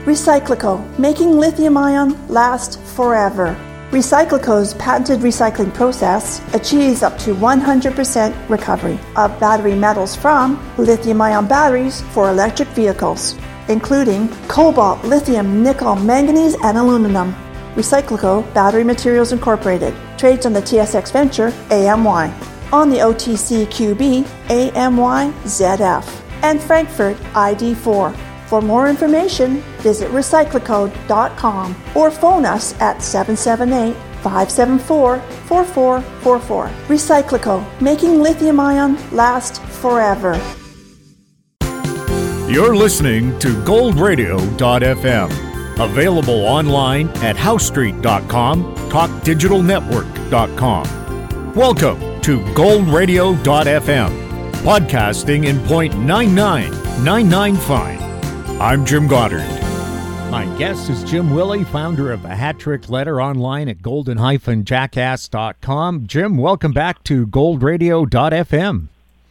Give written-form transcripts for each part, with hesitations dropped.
Recyclico, making lithium-ion last forever. Recyclico's patented recycling process achieves up to 100% recovery of battery metals from lithium-ion batteries for electric vehicles, including cobalt, lithium, nickel, manganese, and aluminum. Recyclico Battery Materials Incorporated trades on the TSX Venture AMY, on the OTCQB AMYZF, and Frankfurt ID4. For more information, visit recyclico.com or phone us at 778-574-4444. Recyclico, making lithium-ion last forever. You're listening to goldradio.fm. Available online at housestreet.com, talkdigitalnetwork.com. Welcome to goldradio.fm, podcasting in 0.99995. I'm Jim Goddard. My guest is Jim Willey, founder of the Hat Trick Letter, online at golden-jackass.com. Jim, welcome back to goldradio.fm.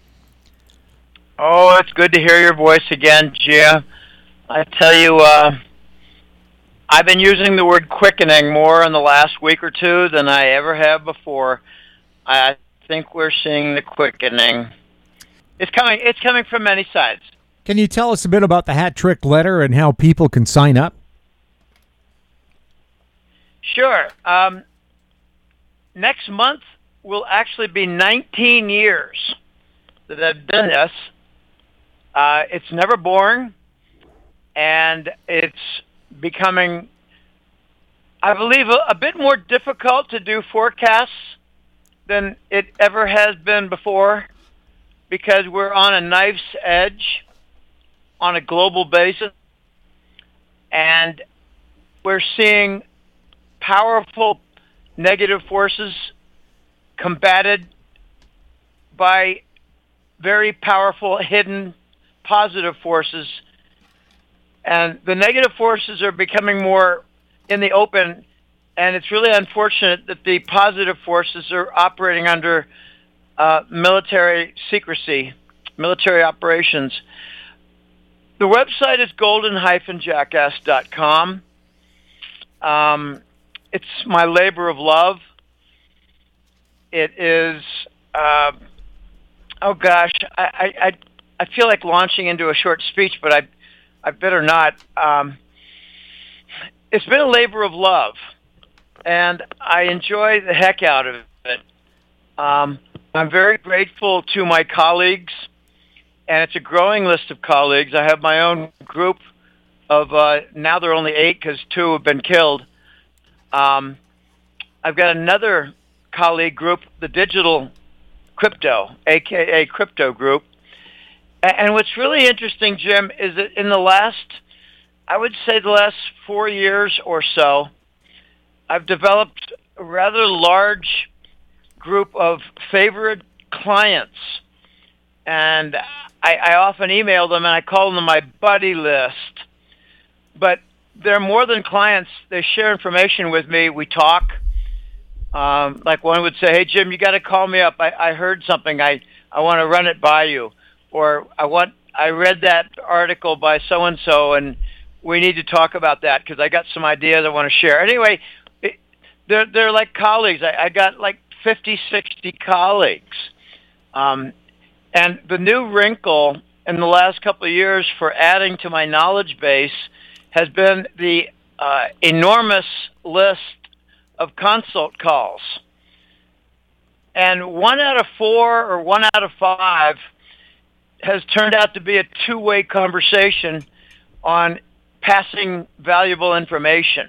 Oh, it's good to hear your voice again, Jim. I tell you, I've been using the word quickening more in the last week or two than I ever have before. I think we're seeing the quickening. It's coming from many sides. Can you tell us a bit about the Hat Trick Letter and how people can sign up? Sure. Next month will actually be 19 years that I've done this. It's never boring, and it's becoming, I believe, a bit more difficult to do forecasts than it ever has been before, because we're on a knife's edge on a global basis, and we're seeing powerful negative forces combated by very powerful hidden positive forces. And the negative forces are becoming more in the open, and it's really unfortunate that the positive forces are operating under military secrecy, military operations. The website is golden-jackass.com. It's my labor of love. It is, I feel like launching into a short speech, but I better not. It's been a labor of love, and I enjoy the heck out of it. I'm very grateful to my colleagues, and it's a growing list of colleagues. I have my own group of, now there are only 8 because 2 have been killed. I've got another colleague group, the Digital Crypto, a.k.a. Crypto Group. And what's really interesting, Jim, is that in the last 4 years or so, I've developed a rather large group of favorite clients. And I often email them, and I call them my buddy list. But they're more than clients. They share information with me. We talk. Like one would say, hey, Jim, you got to call me up. I heard something. I want to run it by you. Or I read that article by so-and-so, and we need to talk about that because I got some ideas I want to share. Anyway, they're like colleagues. I got like 50, 60 colleagues. And the new wrinkle in the last couple of years for adding to my knowledge base has been the enormous list of consult calls. And 1 out of 4 or 1 out of 5 has turned out to be a two-way conversation on passing valuable information.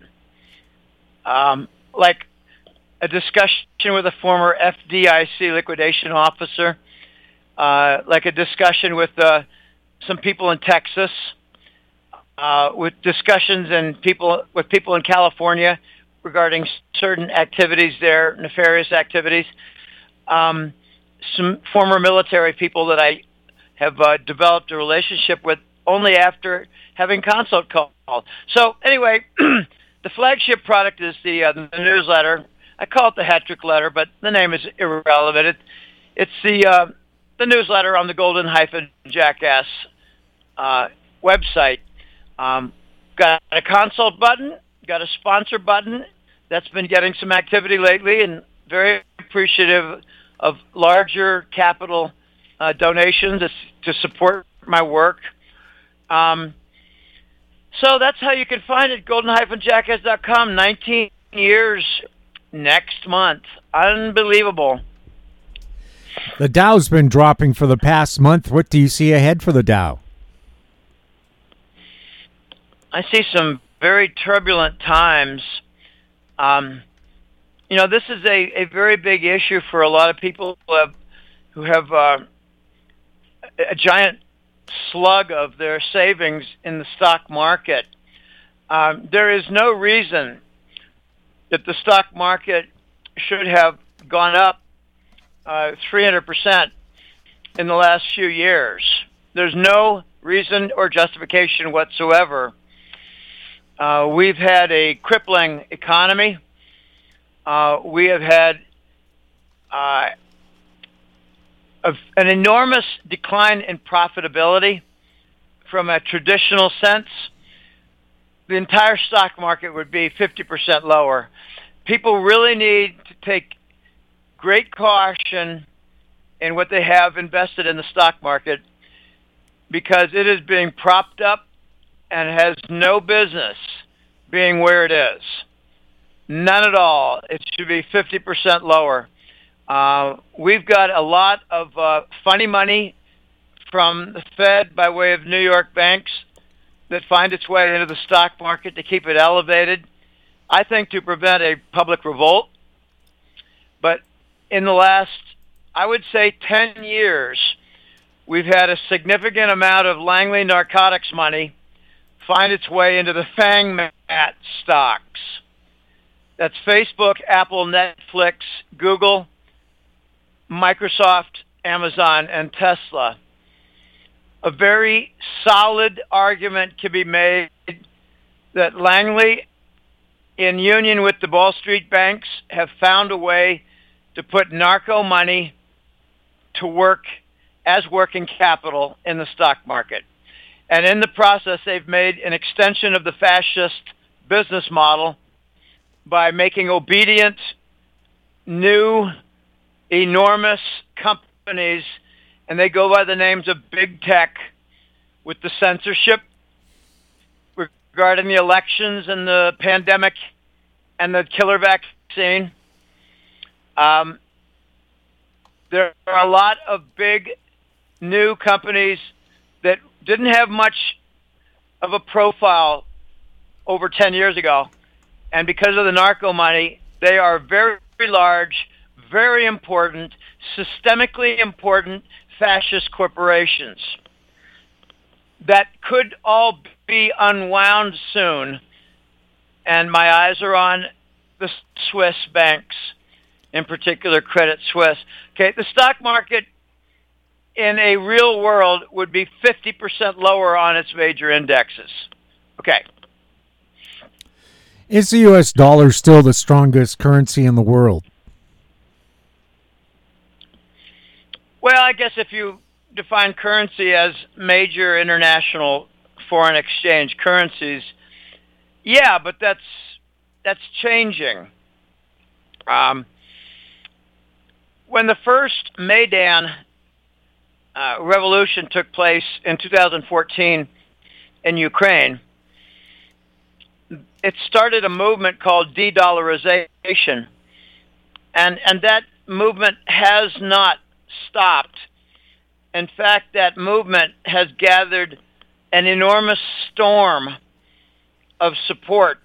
Like a discussion with a former FDIC liquidation officer, like a discussion with some people in Texas, with discussions with people in California regarding certain activities there, nefarious activities. Some former military people that I have developed a relationship with only after having consult calls. So anyway, the flagship product is the newsletter. I call it the Hat Trick Letter, but the name is irrelevant. It's the newsletter on the Golden-Jackass website. got a consult button, got a sponsor button that's been getting some activity lately, and very appreciative of larger capital donations to support my work. So that's how you can find it, golden-jackass.com. 19 years next month. Unbelievable. The Dow's been dropping for the past month. What do you see ahead for the Dow? I see some very turbulent times. This is a very big issue for a lot of people who have a giant slug of their savings in the stock market. There is no reason that the stock market should have gone up 300% in the last few years. There's no reason or justification whatsoever. We've had a crippling economy. We have had an enormous decline in profitability from a traditional sense. The entire stock market would be 50% lower. People really need to take great caution in what they have invested in the stock market, because it is being propped up and has no business being where it is. None at all. It should be 50% lower. We've got a lot of funny money from the Fed by way of New York banks that find its way into the stock market to keep it elevated, I think, to prevent a public revolt. But in the last, I would say, 10 years, we've had a significant amount of Langley Narcotics money find its way into the FANG-MAT stocks. That's Facebook, Apple, Netflix, Google, Microsoft, Amazon, and Tesla. A very solid argument can be made that Langley, in union with the Wall Street banks, have found a way to put narco money to work as working capital in the stock market. And in the process, they've made an extension of the fascist business model by making obedient, new, enormous companies, and they go by the names of big tech, with the censorship regarding the elections and the pandemic and the killer vaccine. There are a lot of big new companies that didn't have much of a profile over 10 years ago. And because of the narco money, they are very, very large, very important, systemically important fascist corporations that could all be unwound soon. And my eyes are on the Swiss banks, in particular Credit Suisse. Okay, the stock market in a real world would be 50% lower on its major indexes. Okay. Is the U.S. dollar still the strongest currency in the world? Well, I guess if you define currency as major international foreign exchange currencies, yeah, but that's changing. When the first Maidan revolution took place in 2014 in Ukraine, it started a movement called de-dollarization, and that movement has not stopped. In fact, that movement has gathered an enormous storm of support,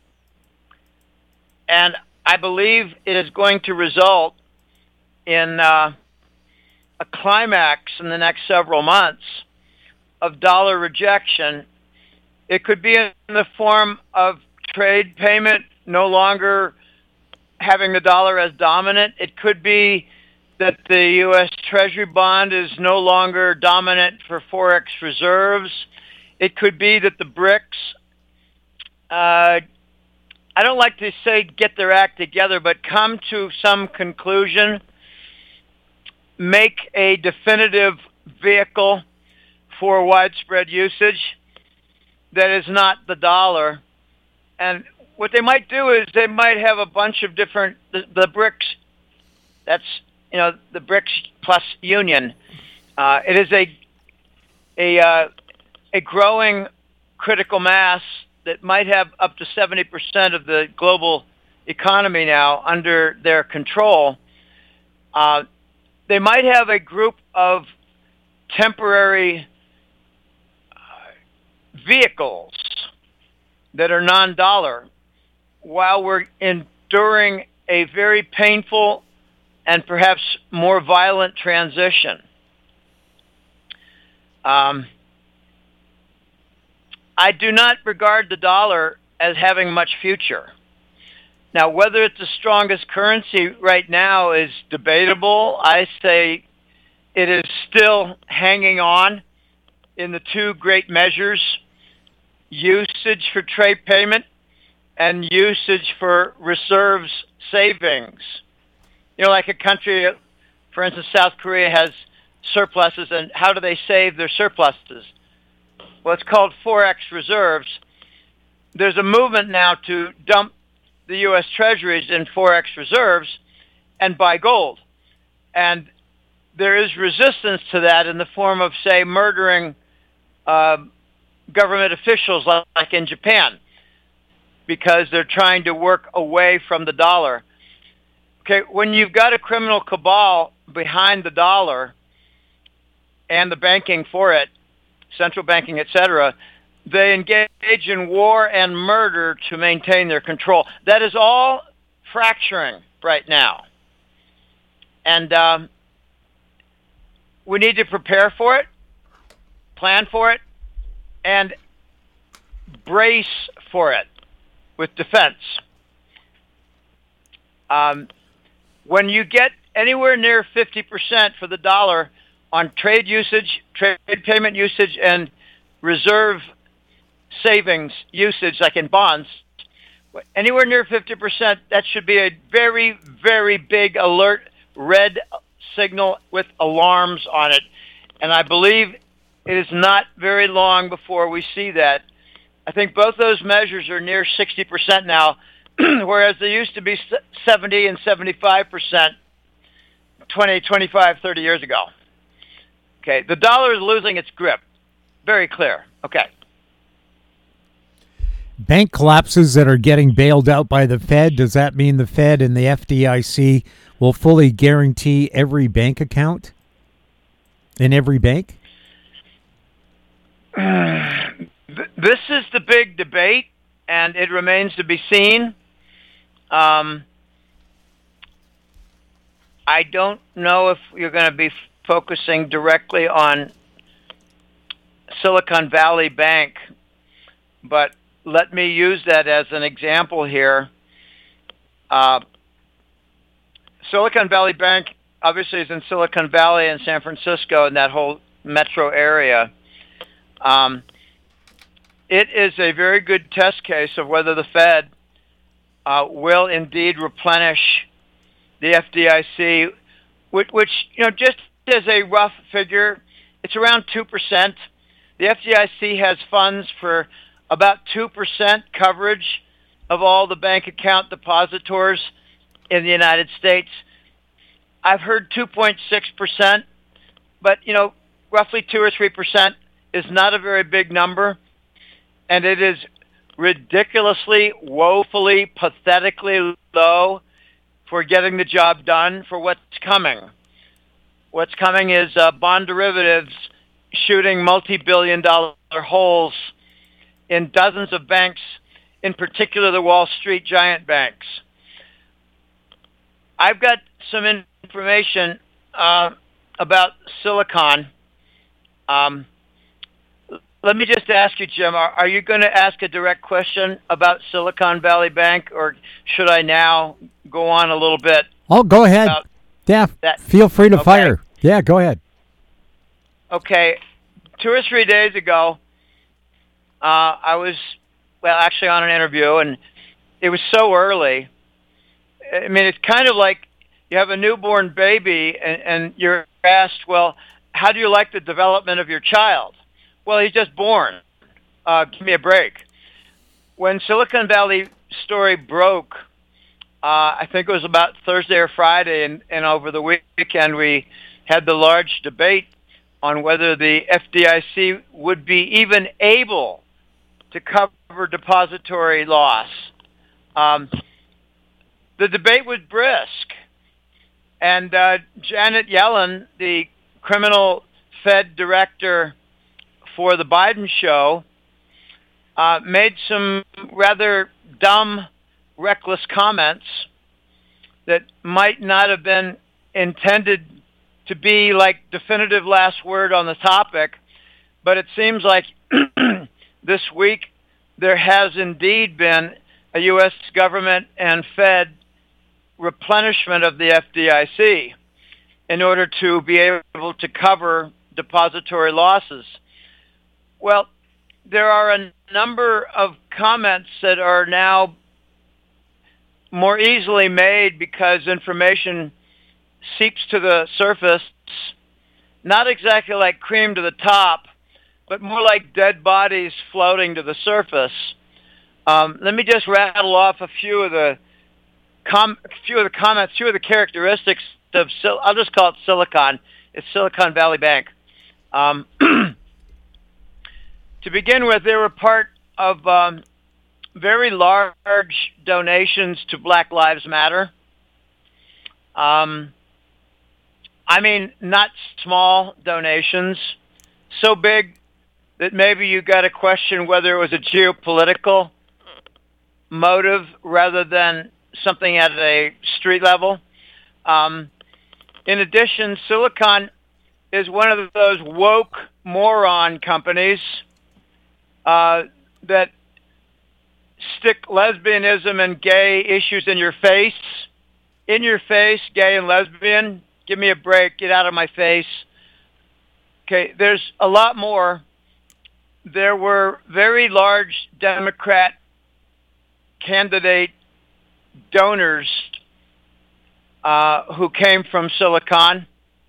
and I believe it is going to result in a climax in the next several months of dollar rejection. It could be in the form of trade payment, no longer having the dollar as dominant. It could be that the U.S. Treasury bond is no longer dominant for Forex reserves. It could be that the BRICS, I don't like to say get their act together, but come to some conclusion, make a definitive vehicle for widespread usage. that is not the dollar. And what they might do is they might have a bunch of different, the BRICS, that's, the BRICS plus union. It is a growing critical mass that might have up to 70% of the global economy now under their control. They might have a group of temporary vehicles that are non-dollar while we're enduring a very painful and perhaps more violent transition. I do not regard the dollar as having much future. Now, whether it's the strongest currency right now is debatable. I say it is still hanging on in the two great measures, usage for trade payment and usage for reserves savings. Like a country, for instance, South Korea has surpluses, and how do they save their surpluses? Well, it's called Forex reserves. There's a movement now to dump the U.S. Treasuries in Forex reserves and buy gold. And there is resistance to that in the form of, say, murdering government officials like in Japan, because they're trying to work away from the dollar. Okay, when you've got a criminal cabal behind the dollar and the banking for it, central banking, etc., they engage in war and murder to maintain their control. That is all fracturing right now. And we need to prepare for it, plan for it, and brace for it with defense. When you get anywhere near 50% for the dollar on trade usage, trade payment usage, and reserve savings usage, like in bonds, anywhere near 50%, that should be a very, very big alert, red signal with alarms on it. And I believe it is not very long before we see that. I think both those measures are near 60% now, whereas they used to be 70 and 75% 20, 25, 30 years ago. Okay, the dollar is losing its grip. Very clear. Okay. Bank collapses that are getting bailed out by the Fed, does that mean the Fed and the FDIC will fully guarantee every bank account in every bank? This is the big debate, and it remains to be seen. I don't know if you're going to be focusing directly on Silicon Valley Bank, but let me use that as an example here. Silicon Valley Bank obviously is in Silicon Valley and San Francisco and that whole metro area. It is a very good test case of whether the Fed will indeed replenish the FDIC, which just as a rough figure, it's around 2%. The FDIC has funds for about 2% coverage of all the bank account depositors in the United States. I've heard 2.6%, but roughly 2 or 3% is not a very big number, and it is ridiculously, woefully, pathetically low for getting the job done for what's coming. What's coming is bond derivatives shooting multi-billion-dollar holes in dozens of banks, in particular the Wall Street giant banks. I've got some information about Silicon. Let me just ask you, Jim, are you going to ask a direct question about Silicon Valley Bank, or should I now go on a little bit? Oh, go ahead. Yeah, feel free to fire. Yeah, go ahead. Okay. 2 or 3 days ago, I was, actually on an interview, and it was so early. I mean, it's kind of like you have a newborn baby, and you're asked, well, how do you like the development of your child? Well, he's just born. give me a break. When Silicon Valley story broke, I think it was about Thursday or Friday, and over the weekend we had the large debate on whether the FDIC would be even able to cover depository loss. The debate was brisk, and Janet Yellen, the criminal Fed director for the Biden show, made some rather dumb, reckless comments that might not have been intended to be like definitive last word on the topic, but it seems like this week there has indeed been a U.S. government and Fed replenishment of the FDIC in order to be able to cover depository losses. Well, there are a number of comments that are now more easily made because information seeps to the surface, not exactly like cream to the top, but more like dead bodies floating to the surface. Let me just rattle off a few of the comments, few of the characteristics of, I'll just call it Silicon. It's Silicon Valley Bank. To begin with, they were part of very large donations to Black Lives Matter. I mean, not small donations, so big that maybe you got to question whether it was a geopolitical motive rather than something at a street level. In addition, Silicon is one of those woke moron companies that stick lesbianism and gay issues in your face. In your face, gay and lesbian. Give me a break. Get out of my face. Okay, there's a lot more. There were very large Democrat candidate donors who came from Silicon.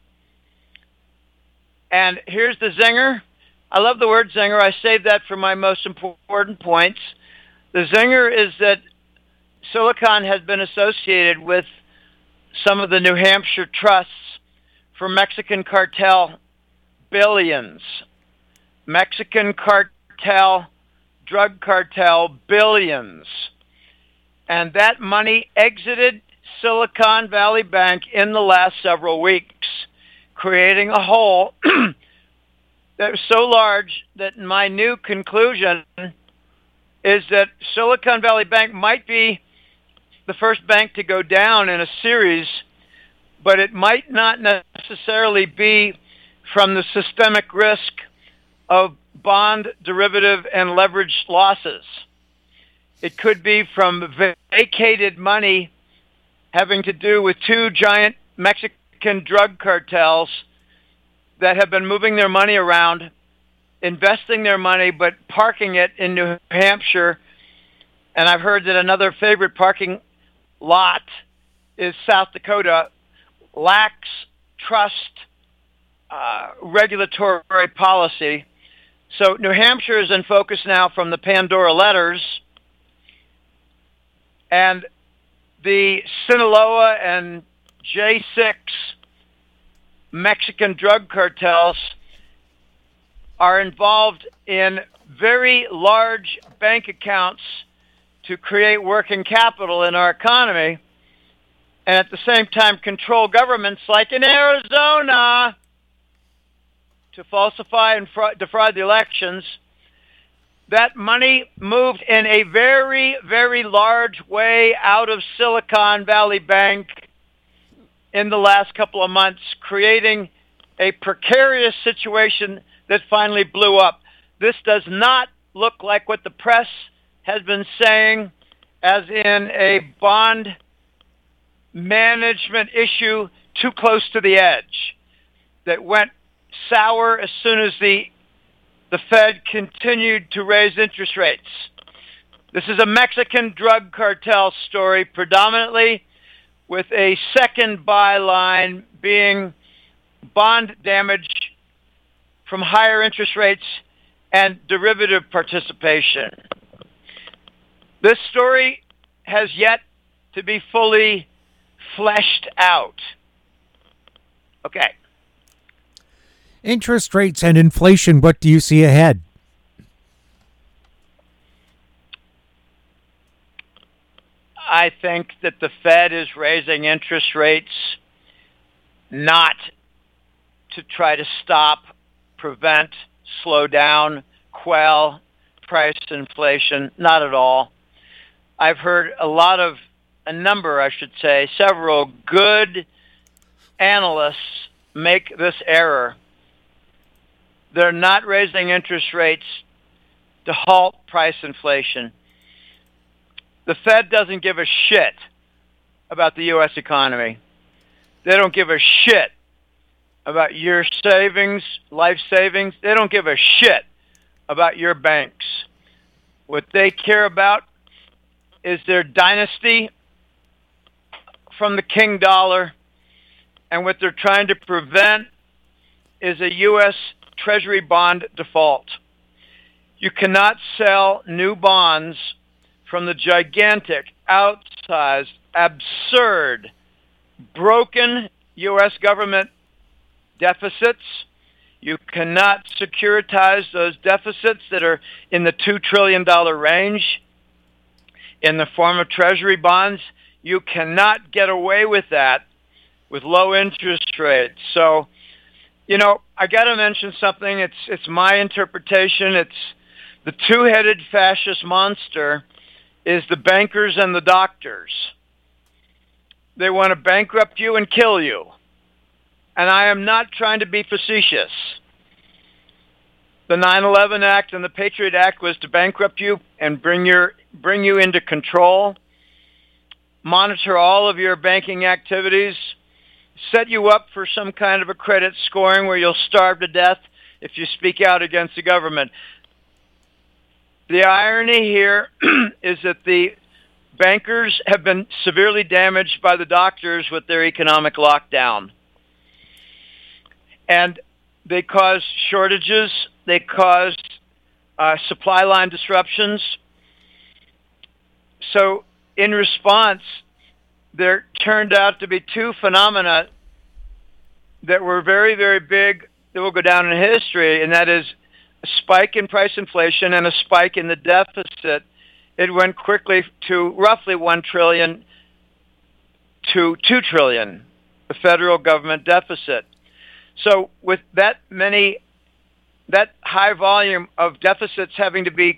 And here's the zinger. I love the word zinger. I saved that for my most important points. The zinger is that Silicon has been associated with some of the New Hampshire trusts for Mexican cartel billions. Mexican cartel, drug cartel billions. And that money exited Silicon Valley Bank in the last several weeks, creating a hole that was so large that my new conclusion is that Silicon Valley Bank might be the first bank to go down in a series, but it might not necessarily be from the systemic risk of bond, derivative, and leveraged losses. It could be from vacated money having to do with two giant Mexican drug cartels that have been moving their money around, investing their money, but parking it in New Hampshire. And I've heard that another favorite parking lot is South Dakota. Lacks trust regulatory policy. So New Hampshire is in focus now from the Pandora letters. And the Sinaloa and J6 Mexican drug cartels are involved in very large bank accounts to create working capital in our economy, and at the same time control governments like in Arizona to falsify and defraud the elections. That money moved in a very, very large way out of Silicon Valley Bank in the last couple of months, creating a precarious situation that finally blew up. This does not look like what the press has been saying, as in a bond management issue too close to the edge that went sour as soon as the Fed continued to raise interest rates. This is a Mexican drug cartel story, predominantly with a second byline being bond damage from higher interest rates and derivative participation. This story has yet to be fully fleshed out. Okay. Interest rates and inflation, what do you see ahead? I think that the Fed is raising interest rates not to try to stop, prevent, slow down, quell price inflation. Not at all. I've heard several good analysts make this error. They're not raising interest rates to halt price inflation. The Fed doesn't give a shit about the U.S. economy. They don't give a shit about your savings, life savings. They don't give a shit about your banks. What they care about is their dynasty from the king dollar, and what they're trying to prevent is a U.S. Treasury bond default. You cannot sell new bonds from the gigantic, outsized, absurd, broken U.S. government deficits. You cannot securitize those deficits that are in the $2 trillion range in the form of Treasury bonds. You cannot get away with that with low interest rates. So, I got to mention something. It's my interpretation. It's the two-headed fascist monster is the bankers and the doctors. They want to bankrupt you and kill you. And I am not trying to be facetious. The 9/11 Act and the Patriot Act was to bankrupt you and bring you into control, monitor all of your banking activities, set you up for some kind of a credit scoring where you'll starve to death if you speak out against the government. The irony here is that the bankers have been severely damaged by the doctors with their economic lockdown. And they caused shortages. They caused supply line disruptions. So in response, there turned out to be two phenomena that were very, very big that will go down in history, and that is a spike in price inflation and a spike in the deficit. It went quickly to roughly $1 trillion to $2 trillion, the federal government deficit. So with that high volume of deficits having to be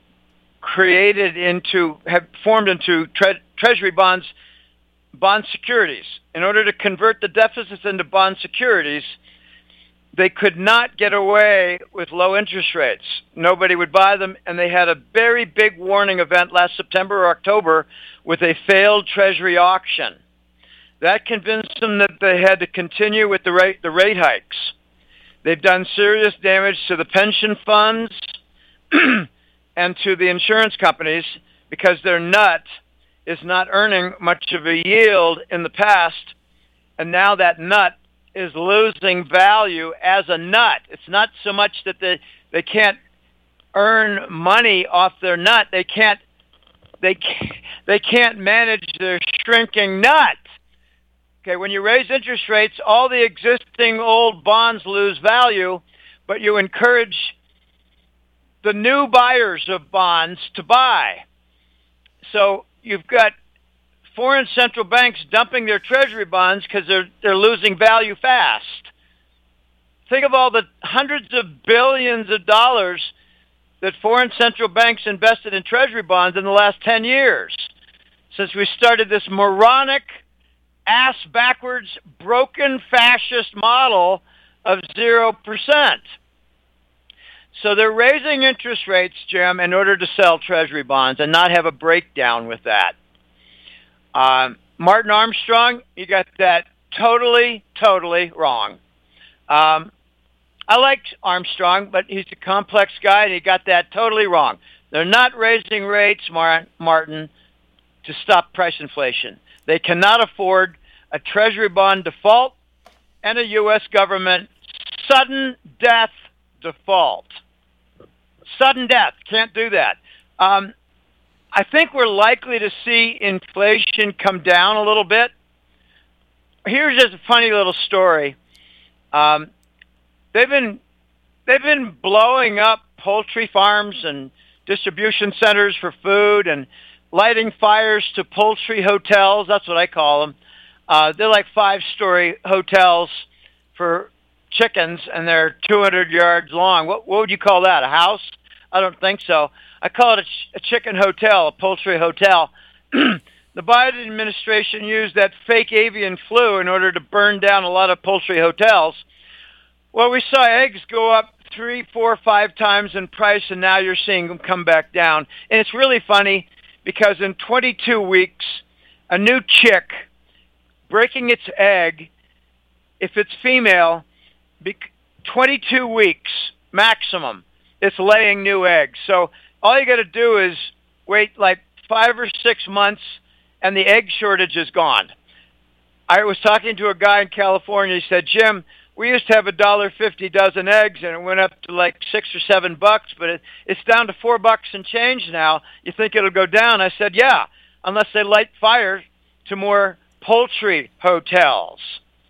formed into treasury bonds, bond securities. In order to convert the deficits into bond securities, they could not get away with low interest rates. Nobody would buy them, and they had a very big warning event last September or October with a failed Treasury auction. That convinced them that they had to continue with the rate hikes. They've done serious damage to the pension funds and to the insurance companies because their nut is not earning much of a yield in the past, and now that nut is losing value as a nut. It's not so much that they can't earn money off their nut. They can't manage their shrinking nut. Okay, when you raise interest rates, all the existing old bonds lose value, but you encourage the new buyers of bonds to buy. So you've got foreign central banks dumping their treasury bonds because they're losing value fast. Think of all the hundreds of billions of dollars that foreign central banks invested in treasury bonds in the last 10 years, since we started this moronic, ass-backwards, broken fascist model of 0%. So they're raising interest rates, Jim, in order to sell treasury bonds and not have a breakdown with that. Martin Armstrong, you got that totally wrong. I liked Armstrong, but he's a complex guy, and he got that totally wrong. They're not raising rates, Martin, to stop price inflation. They cannot afford a treasury bond default and a U.S. government sudden death default. Sudden death. Can't do that. I think we're likely to see inflation come down a little bit. Here's just a funny little story. They've been blowing up poultry farms and distribution centers for food and lighting fires to poultry hotels. That's what I call them. They're like 5-story hotels for chickens, and they're 200 yards long. What would you call that? A house? I don't think so. I call it a chicken hotel, a poultry hotel. The Biden administration used that fake avian flu in order to burn down a lot of poultry hotels. Well, we saw eggs go up 3, 4, 5 times in price, and now you're seeing them come back down. And it's really funny because in 22 weeks, a new chick breaking its egg, if it's female, 22 weeks maximum, it's laying new eggs. So all you got to do is wait like 5 or 6 months, and the egg shortage is gone. I was talking to a guy in California. He said, Jim, we used to have $1.50 dozen eggs, and it went up to like $6 or $7, but it's down to $4 and change now. You think it'll go down? I said, yeah, unless they light fire to more poultry hotels.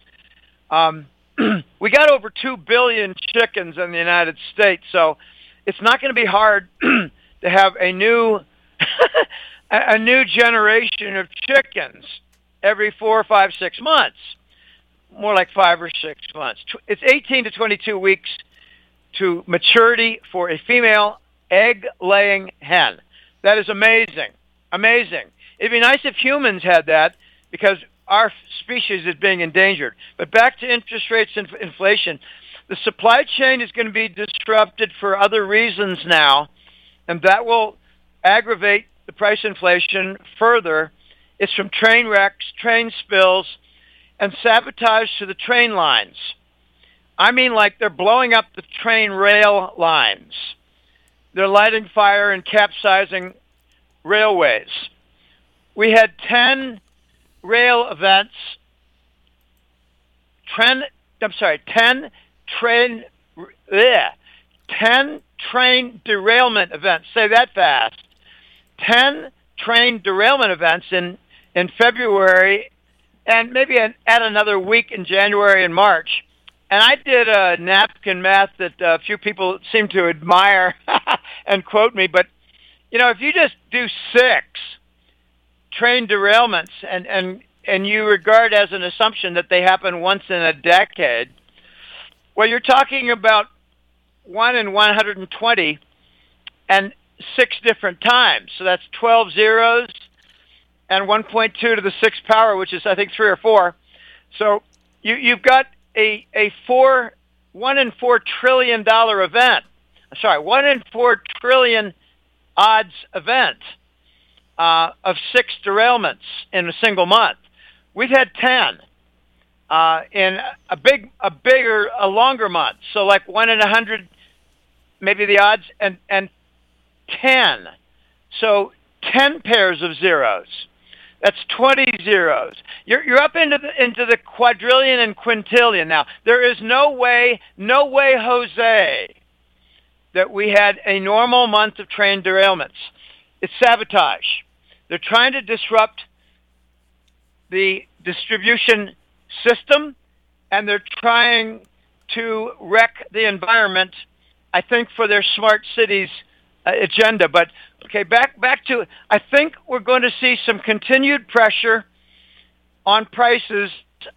We got over 2 billion chickens in the United States, so it's not going to be hard to have a new a new generation of chickens every 4, 5, 6 months. More like 5 or 6 months. It's 18 to 22 weeks to maturity for a female egg-laying hen. That is amazing. Amazing. It'd be nice if humans had that because our species is being endangered. But back to interest rates and inflation. The supply chain is going to be disrupted for other reasons now, and that will aggravate the price inflation further. It's from train wrecks, train spills, and sabotage to the train lines. I mean, like they're blowing up the train rail lines. They're lighting fire and capsizing railways. We had 10 rail events, 10 train derailment events. Say that fast. 10 train derailment events in February, and maybe add another week in January and March. And I did a napkin math that a few people seem to admire and quote me. But, if you just do 6 train derailments and you regard as an assumption that they happen once in a decade, well, you're talking about 1 in 120 and 6 different times. So that's 12 zeros and 1.2 to the 6th power, which is, I think, 3 or 4. So you've got a 1 in 4 trillion dollar event. Sorry, 1 in 4 trillion odds event of 6 derailments in a single month. We've had 10 in a longer month. So like 1 in 100, maybe the odds, and 10. So 10 pairs of zeros. That's 20 zeros. You're up into the quadrillion and quintillion now. There is no way, Jose, that we had a normal month of train derailments. It's sabotage. They're trying to disrupt the distribution system, and they're trying to wreck the environment, I think, for their smart cities agenda. But okay, back to, I think we're going to see some continued pressure on prices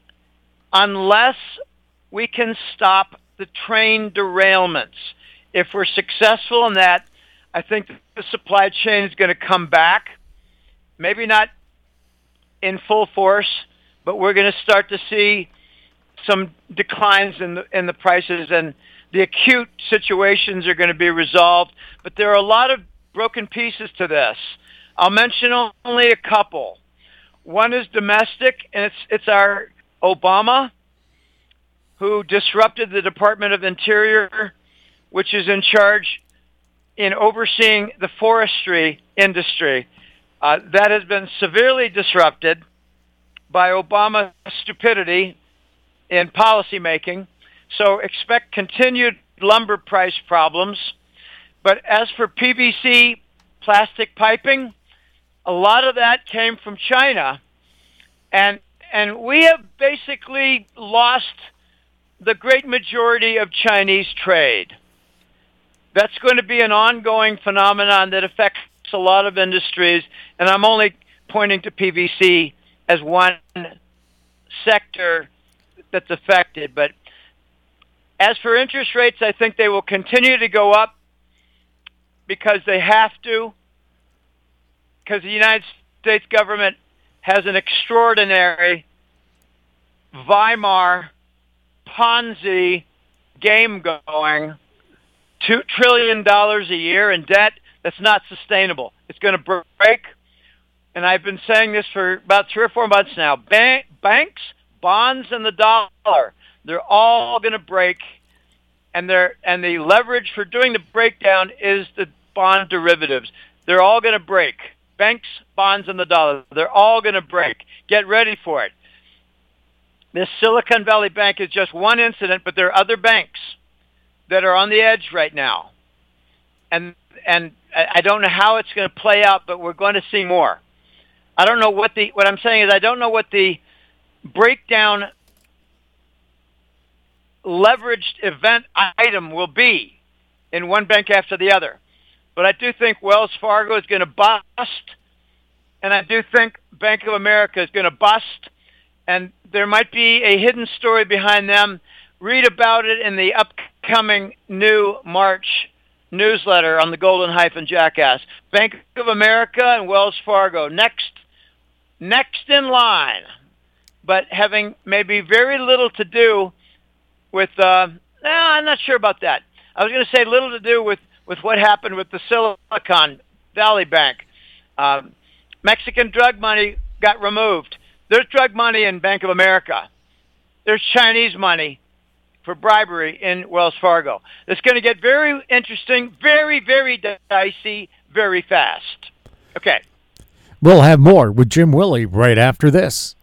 unless we can stop the train derailments. If we're successful in that, I think the supply chain is going to come back. Maybe not in full force, but we're going to start to see some declines in the prices, and the acute situations are going to be resolved. But there are a lot of broken pieces to this. I'll mention only a couple. One is domestic, and it's our Obama, who disrupted the Department of Interior, which is in charge in overseeing the forestry industry. That has been severely disrupted by Obama's stupidity in policymaking. So expect continued lumber price problems. But as for PVC plastic piping, a lot of that came from China, and we have basically lost the great majority of Chinese trade. That's going to be an ongoing phenomenon that affects a lot of industries, and I'm only pointing to PVC as one sector that's affected. But as for interest rates, I think they will continue to go up because they have to, because the United States government has an extraordinary Weimar Ponzi game going, $2 trillion a year in debt. That's not sustainable. It's going to break. And I've been saying this for about 3 or 4 months now. Banks, bonds, and the dollar, they're all going to break. And the leverage for doing the breakdown is the bond derivatives. They're all going to break. Banks, bonds, and the dollar, they're all going to break. Get ready for it. This Silicon Valley Bank is just one incident, but there are other banks that are on the edge right now. And I don't know how it's going to play out, but we're going to see more. I don't know what I'm saying is I don't know what the breakdown leveraged event item will be in one bank after the other. But I do think Wells Fargo is going to bust, and I do think Bank of America is going to bust, and there might be a hidden story behind them. Read about it in the upcoming new March newsletter on the Golden-Jackass. Bank of America and Wells Fargo next in line, but having maybe very little to do with, I'm not sure about that. I was going to say little to do with what happened with the Silicon Valley Bank. Mexican drug money got removed. There's drug money in Bank of America. There's Chinese money for bribery in Wells Fargo. It's going to get very interesting, very, very dicey, very fast. Okay. We'll have more with Jim Willie right after this.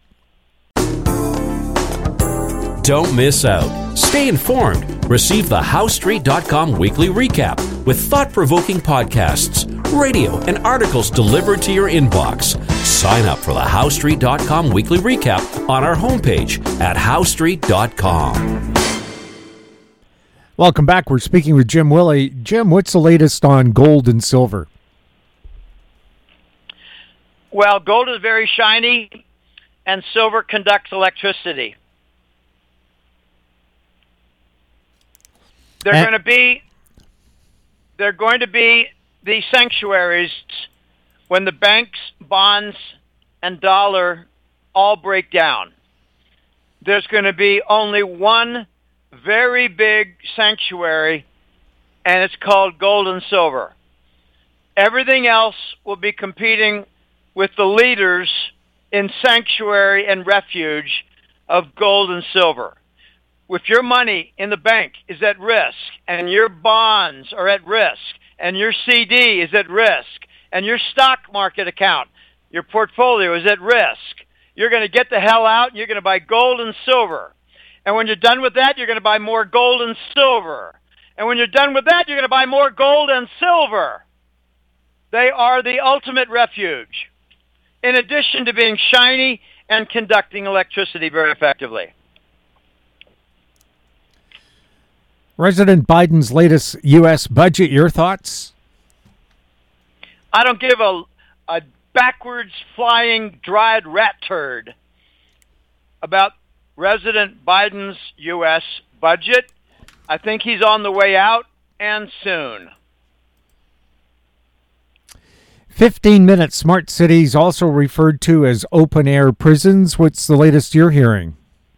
Don't miss out. Stay informed. Receive the HowStreet.com weekly recap with thought-provoking podcasts, radio, and articles delivered to your inbox. Sign up for the HowStreet.com weekly recap on our homepage at HowStreet.com. Welcome back. We're speaking with Jim Willie. Jim, what's the latest on gold and silver? Well, gold is very shiny, and silver conducts electricity. They're going to be the sanctuaries when the banks, bonds, and dollar all break down. There's going to be only one very big sanctuary, and it's called gold and silver. Everything else will be competing with the leaders in sanctuary and refuge of gold and silver. If your money in the bank is at risk, and your bonds are at risk, and your CD is at risk, and your stock market account, your portfolio is at risk, you're going to get the hell out, and you're going to buy gold and silver. And when you're done with that, you're going to buy more gold and silver. And when you're done with that, you're going to buy more gold and silver. They are the ultimate refuge, in addition to being shiny and conducting electricity very effectively. President Biden's latest U.S. budget, your thoughts? I don't give a backwards flying dried rat turd about President Biden's U.S. budget. I think he's on the way out, and soon. 15-minute smart cities, also referred to as open-air prisons. What's the latest you're hearing?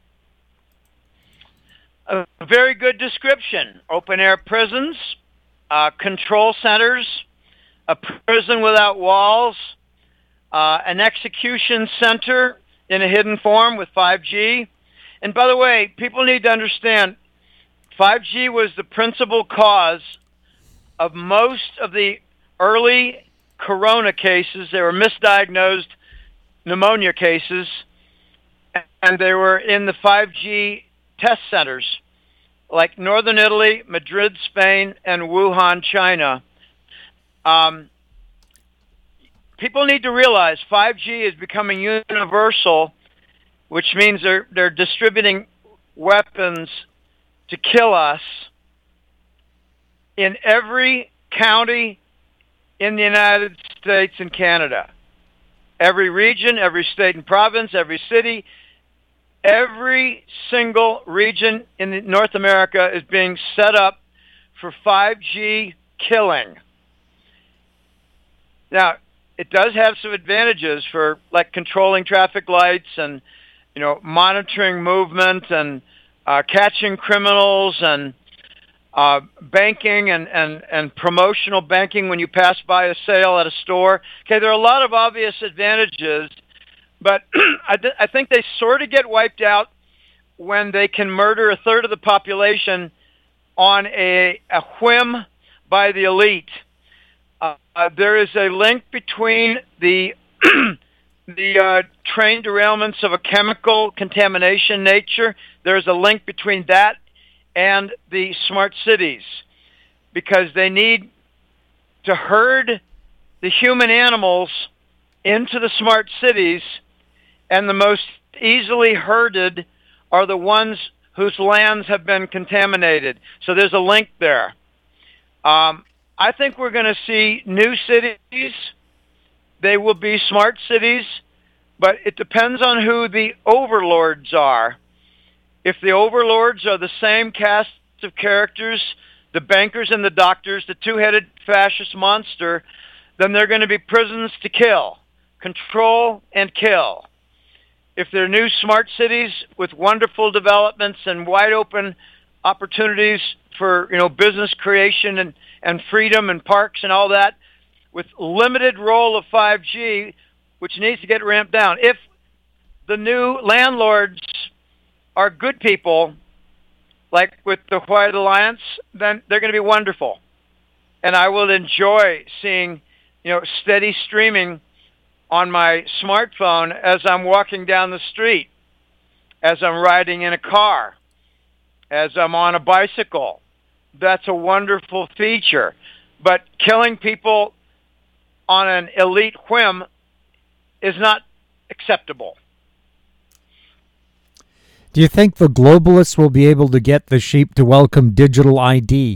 A very good description. Open-air prisons, control centers, a prison without walls, an execution center in a hidden form with 5G. And by the way, people need to understand 5G was the principal cause of most of the early corona cases. They were misdiagnosed pneumonia cases, and they were in the 5G test centers like northern Italy, Madrid, Spain, and Wuhan, China. People need to realize 5G is becoming universal, which means they're distributing weapons to kill us in every county in the United States and Canada. Every region, every state and province, every city, every single region in North America is being set up for 5G killing. Now, it does have some advantages for like controlling traffic lights and, monitoring movement and catching criminals and banking and promotional banking when you pass by a sale at a store. Okay, there are a lot of obvious advantages, but I think they sort of get wiped out when they can murder a third of the population on a whim by the elite. There is a link between the train derailments of a chemical contamination nature. There's a link between that and the smart cities, because they need to herd the human animals into the smart cities, and the most easily herded are the ones whose lands have been contaminated. So there's a link there. I think we're going to see new cities. They will be smart cities, but it depends on who the overlords are. If the overlords are the same cast of characters, the bankers and the doctors, the two-headed fascist monster, then they're going to be prisons to kill, control and kill. If they're new smart cities with wonderful developments and wide open opportunities for business creation and freedom and parks and all that, with limited role of 5G, which needs to get ramped down. If the new landlords are good people, like with the White Alliance, then they're going to be wonderful. And I will enjoy seeing, steady streaming on my smartphone as I'm walking down the street, as I'm riding in a car, as I'm on a bicycle. That's a wonderful feature. But killing people on an elite whim is not acceptable. Do you think the globalists will be able to get the sheep to welcome digital ID?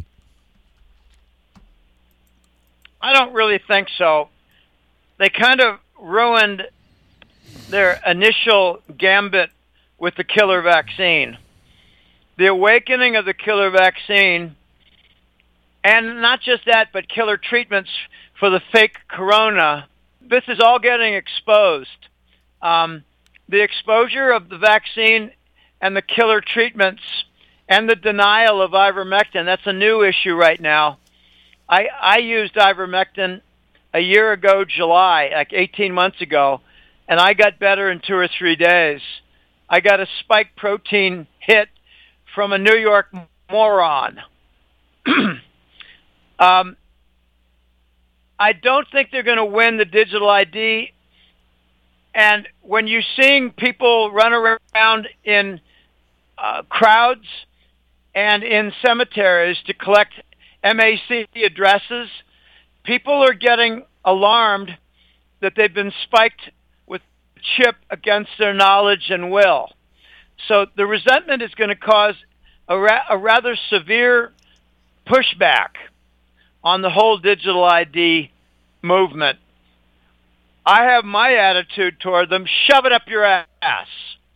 I don't really think so. They kind of ruined their initial gambit with the killer vaccine. The awakening of the killer vaccine, and not just that, but killer treatments for the fake corona, this is all getting exposed. The exposure of the vaccine and the killer treatments and the denial of ivermectin, that's a new issue right now. I used ivermectin a year ago, July, like 18 months ago, and I got better in 2 or 3 days. I got a spike protein hit from a New York moron. I don't think they're going to win the digital ID. And when you're seeing people run around in crowds and in cemeteries to collect MAC addresses, people are getting alarmed that they've been spiked with a chip against their knowledge and will. So the resentment is going to cause a rather severe pushback on the whole digital ID movement. I have my attitude toward them: shove it up your ass.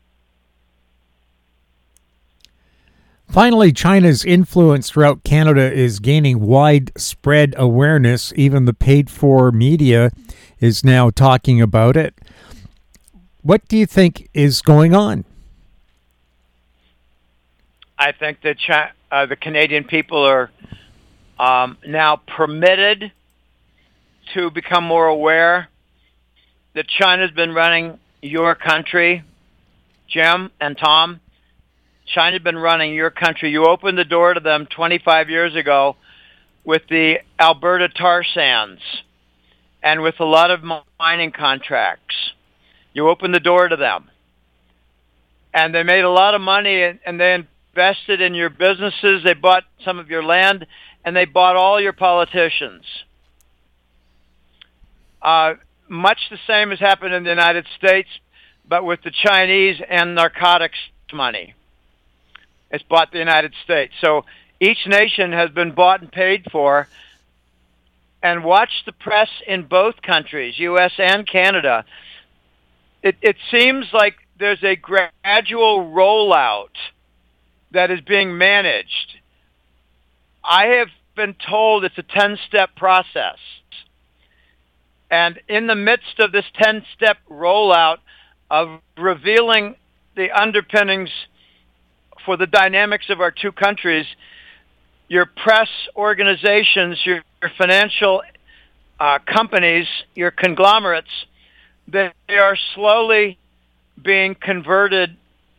Finally, China's influence throughout Canada is gaining widespread awareness. Even the paid-for media is now talking about it. What do you think is going on? I think that the Canadian people are now permitted to become more aware that China's been running your country, Jim and Tom. China's been running your country. You opened the door to them 25 years ago with the Alberta tar sands and with a lot of mining contracts. You opened the door to them. And they made a lot of money, and they invested in your businesses. They bought some of your land, and they bought all your politicians. Much the same has happened in the United States, but with the Chinese and narcotics money. It's bought the United States. So each nation has been bought and paid for. And watch the press in both countries, U.S. and Canada. It seems like there's a gradual rollout that is being managed. I have been told it's a 10-step process. And in the midst of this 10-step rollout of revealing the underpinnings for the dynamics of our two countries, your press organizations, your financial companies, your conglomerates, they are slowly being converted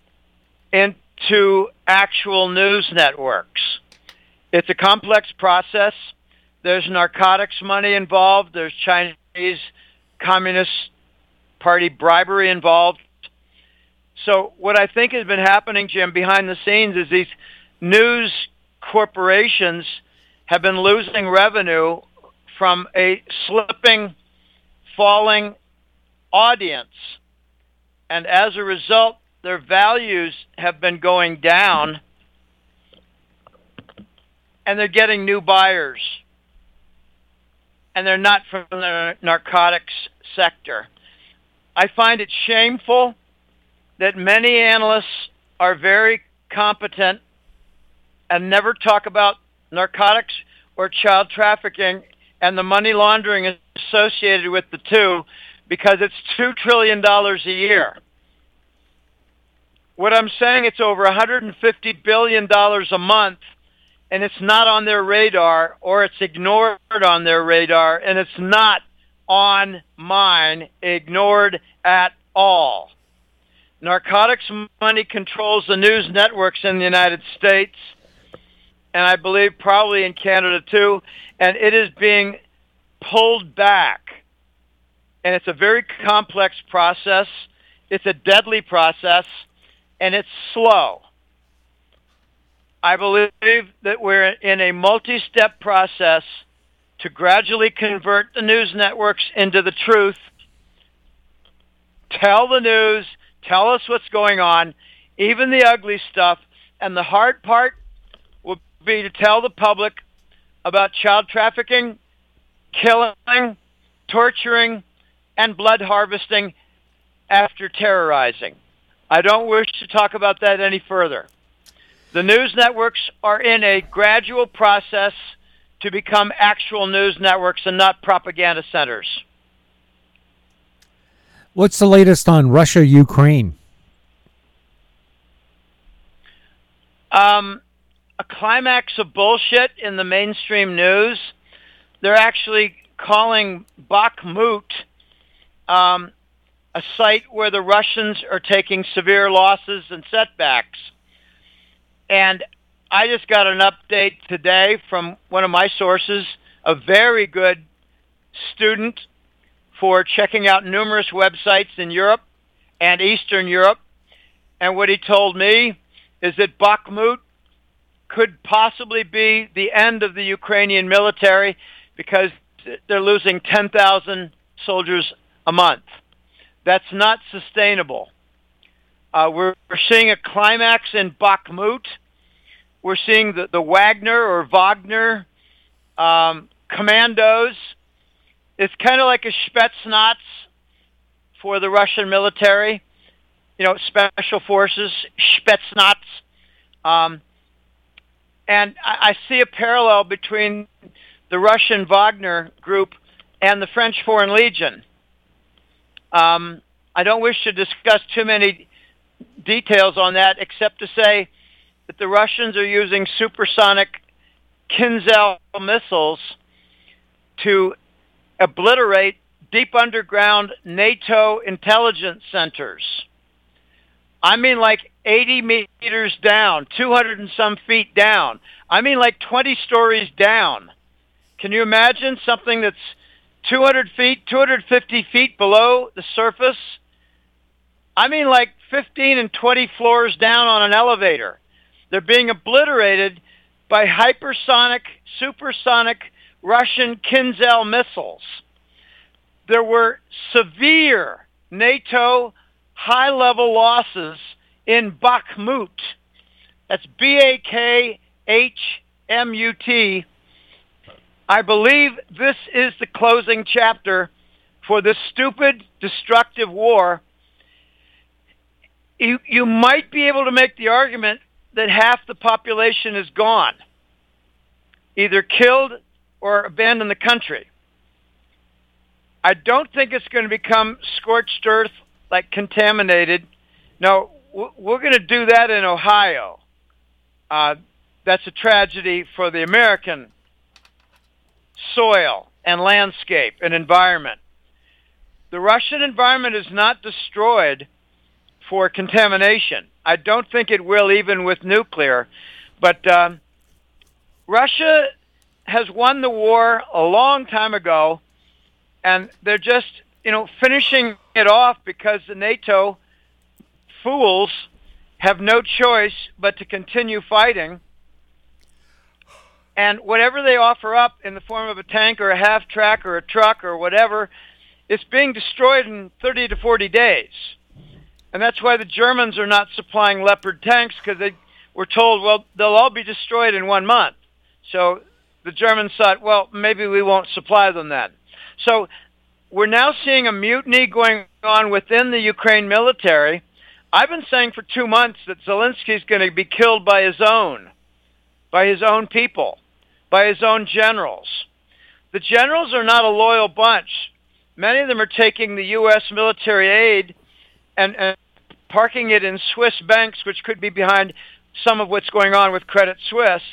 into actual news networks. It's a complex process. There's narcotics money involved. There's Chinese Communist Party bribery involved. So what I think has been happening, Jim, behind the scenes is these news corporations have been losing revenue from a slipping, falling audience. And as a result, their values have been going down, and they're getting new buyers. And they're not from the narcotics sector. I find it shameful that many analysts are very competent and never talk about narcotics or child trafficking and the money laundering associated with the two, because it's $2 trillion a year. What I'm saying, it's over $150 billion a month, and it's not on their radar, or it's ignored on their radar, and it's not on mine, ignored at all. Narcotics money controls the news networks in the United States, and I believe probably in Canada too, and it is being pulled back. And it's a very complex process. It's a deadly process, and it's slow. I believe that we're in a multi-step process to gradually convert the news networks into the truth. Tell the news, tell us what's going on, even the ugly stuff. And the hard part will be to tell the public about child trafficking, killing, torturing, and blood harvesting after terrorizing. I don't wish to talk about that any further. The news networks are in a gradual process to become actual news networks and not propaganda centers. What's the latest on Russia, Ukraine? A climax of bullshit in the mainstream news. They're actually calling Bakhmut a site where the Russians are taking severe losses and setbacks. And I just got an update today from one of my sources, a very good student for checking out numerous websites in Europe and Eastern Europe. And what he told me is that Bakhmut could possibly be the end of the Ukrainian military because they're losing 10,000 soldiers a month. That's not sustainable. We're seeing a climax in Bakhmut. We're seeing the Wagner or Wagner commandos. It's kind of like a Spetsnaz for the Russian military, special forces, Spetsnaz. And I see a parallel between the Russian Wagner group and the French Foreign Legion. I don't wish to discuss too many details on that, except to say that the Russians are using supersonic Kinzhal missiles to obliterate deep underground NATO intelligence centers. I mean like 80 meters down, 200 and some feet down. I mean like 20 stories down. Can you imagine something that's 200 feet, 250 feet below the surface? I mean like 15 and 20 floors down on an elevator. They're being obliterated by hypersonic, supersonic Russian Kinzhal missiles. there were severe NATO high-level losses in Bakhmut. That's Bakhmut. I believe this is the closing chapter for this stupid, destructive war. You might be able to make the argument that half the population is gone, either killed or abandoned the country. I don't think it's going to become scorched earth, like contaminated. No, we're going to do that in Ohio. That's a tragedy for the American soil and landscape and environment. The Russian environment is not destroyed for contamination. I don't think it will, even with nuclear. But Russia has won the war a long time ago, and they're just, finishing it off because the NATO fools have no choice but to continue fighting. And whatever they offer up in the form of a tank or a half-track or a truck or whatever, it's being destroyed in 30 to 40 days. And that's why the Germans are not supplying Leopard tanks, because they were told, well, they'll all be destroyed in 1 month. So the Germans thought, well, maybe we won't supply them then. So we're now seeing a mutiny going on within the Ukraine military. I've been saying for 2 months that Zelensky's going to be killed by his own people, by his own generals. The generals are not a loyal bunch. Many of them are taking the U.S. military aid and parking it in Swiss banks, which could be behind some of what's going on with Credit Suisse.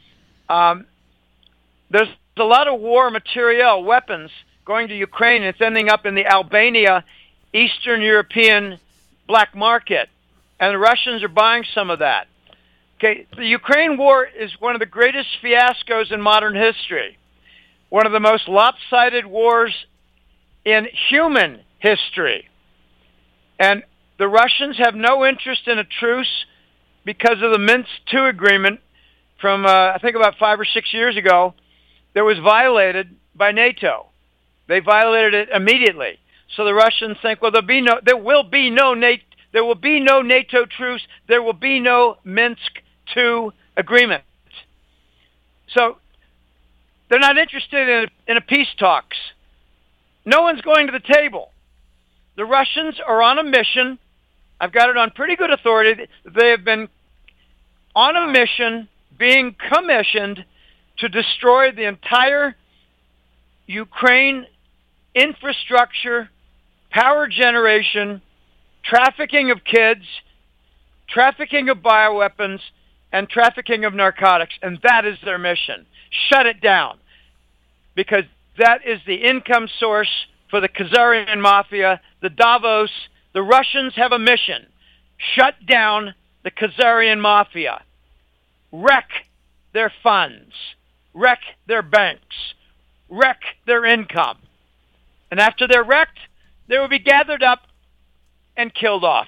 There's a lot of war materiel, weapons, going to Ukraine. It's ending up in the Albania, Eastern European black market, and the Russians are buying some of that. Okay, the Ukraine war is one of the greatest fiascos in modern history, one of the most lopsided wars in human history. And the Russians have no interest in a truce because of the Minsk II agreement from, I think about 5 or 6 years ago, that was violated by NATO. They violated it immediately. So the Russians think, well, there will be no NATO truce. There will be no Minsk II agreement. So they're not interested in a peace talks. No one's going to the table. The Russians are on a mission. I've got it on pretty good authority. They have been on a mission, being commissioned to destroy the entire Ukraine infrastructure, power generation, trafficking of kids, trafficking of bioweapons, and trafficking of narcotics. And that is their mission. Shut it down. Because that is the income source for the Khazarian mafia, the Davos. The Russians have a mission. Shut down the Khazarian mafia. Wreck their funds. Wreck their banks. Wreck their income. And after they're wrecked, they will be gathered up and killed off.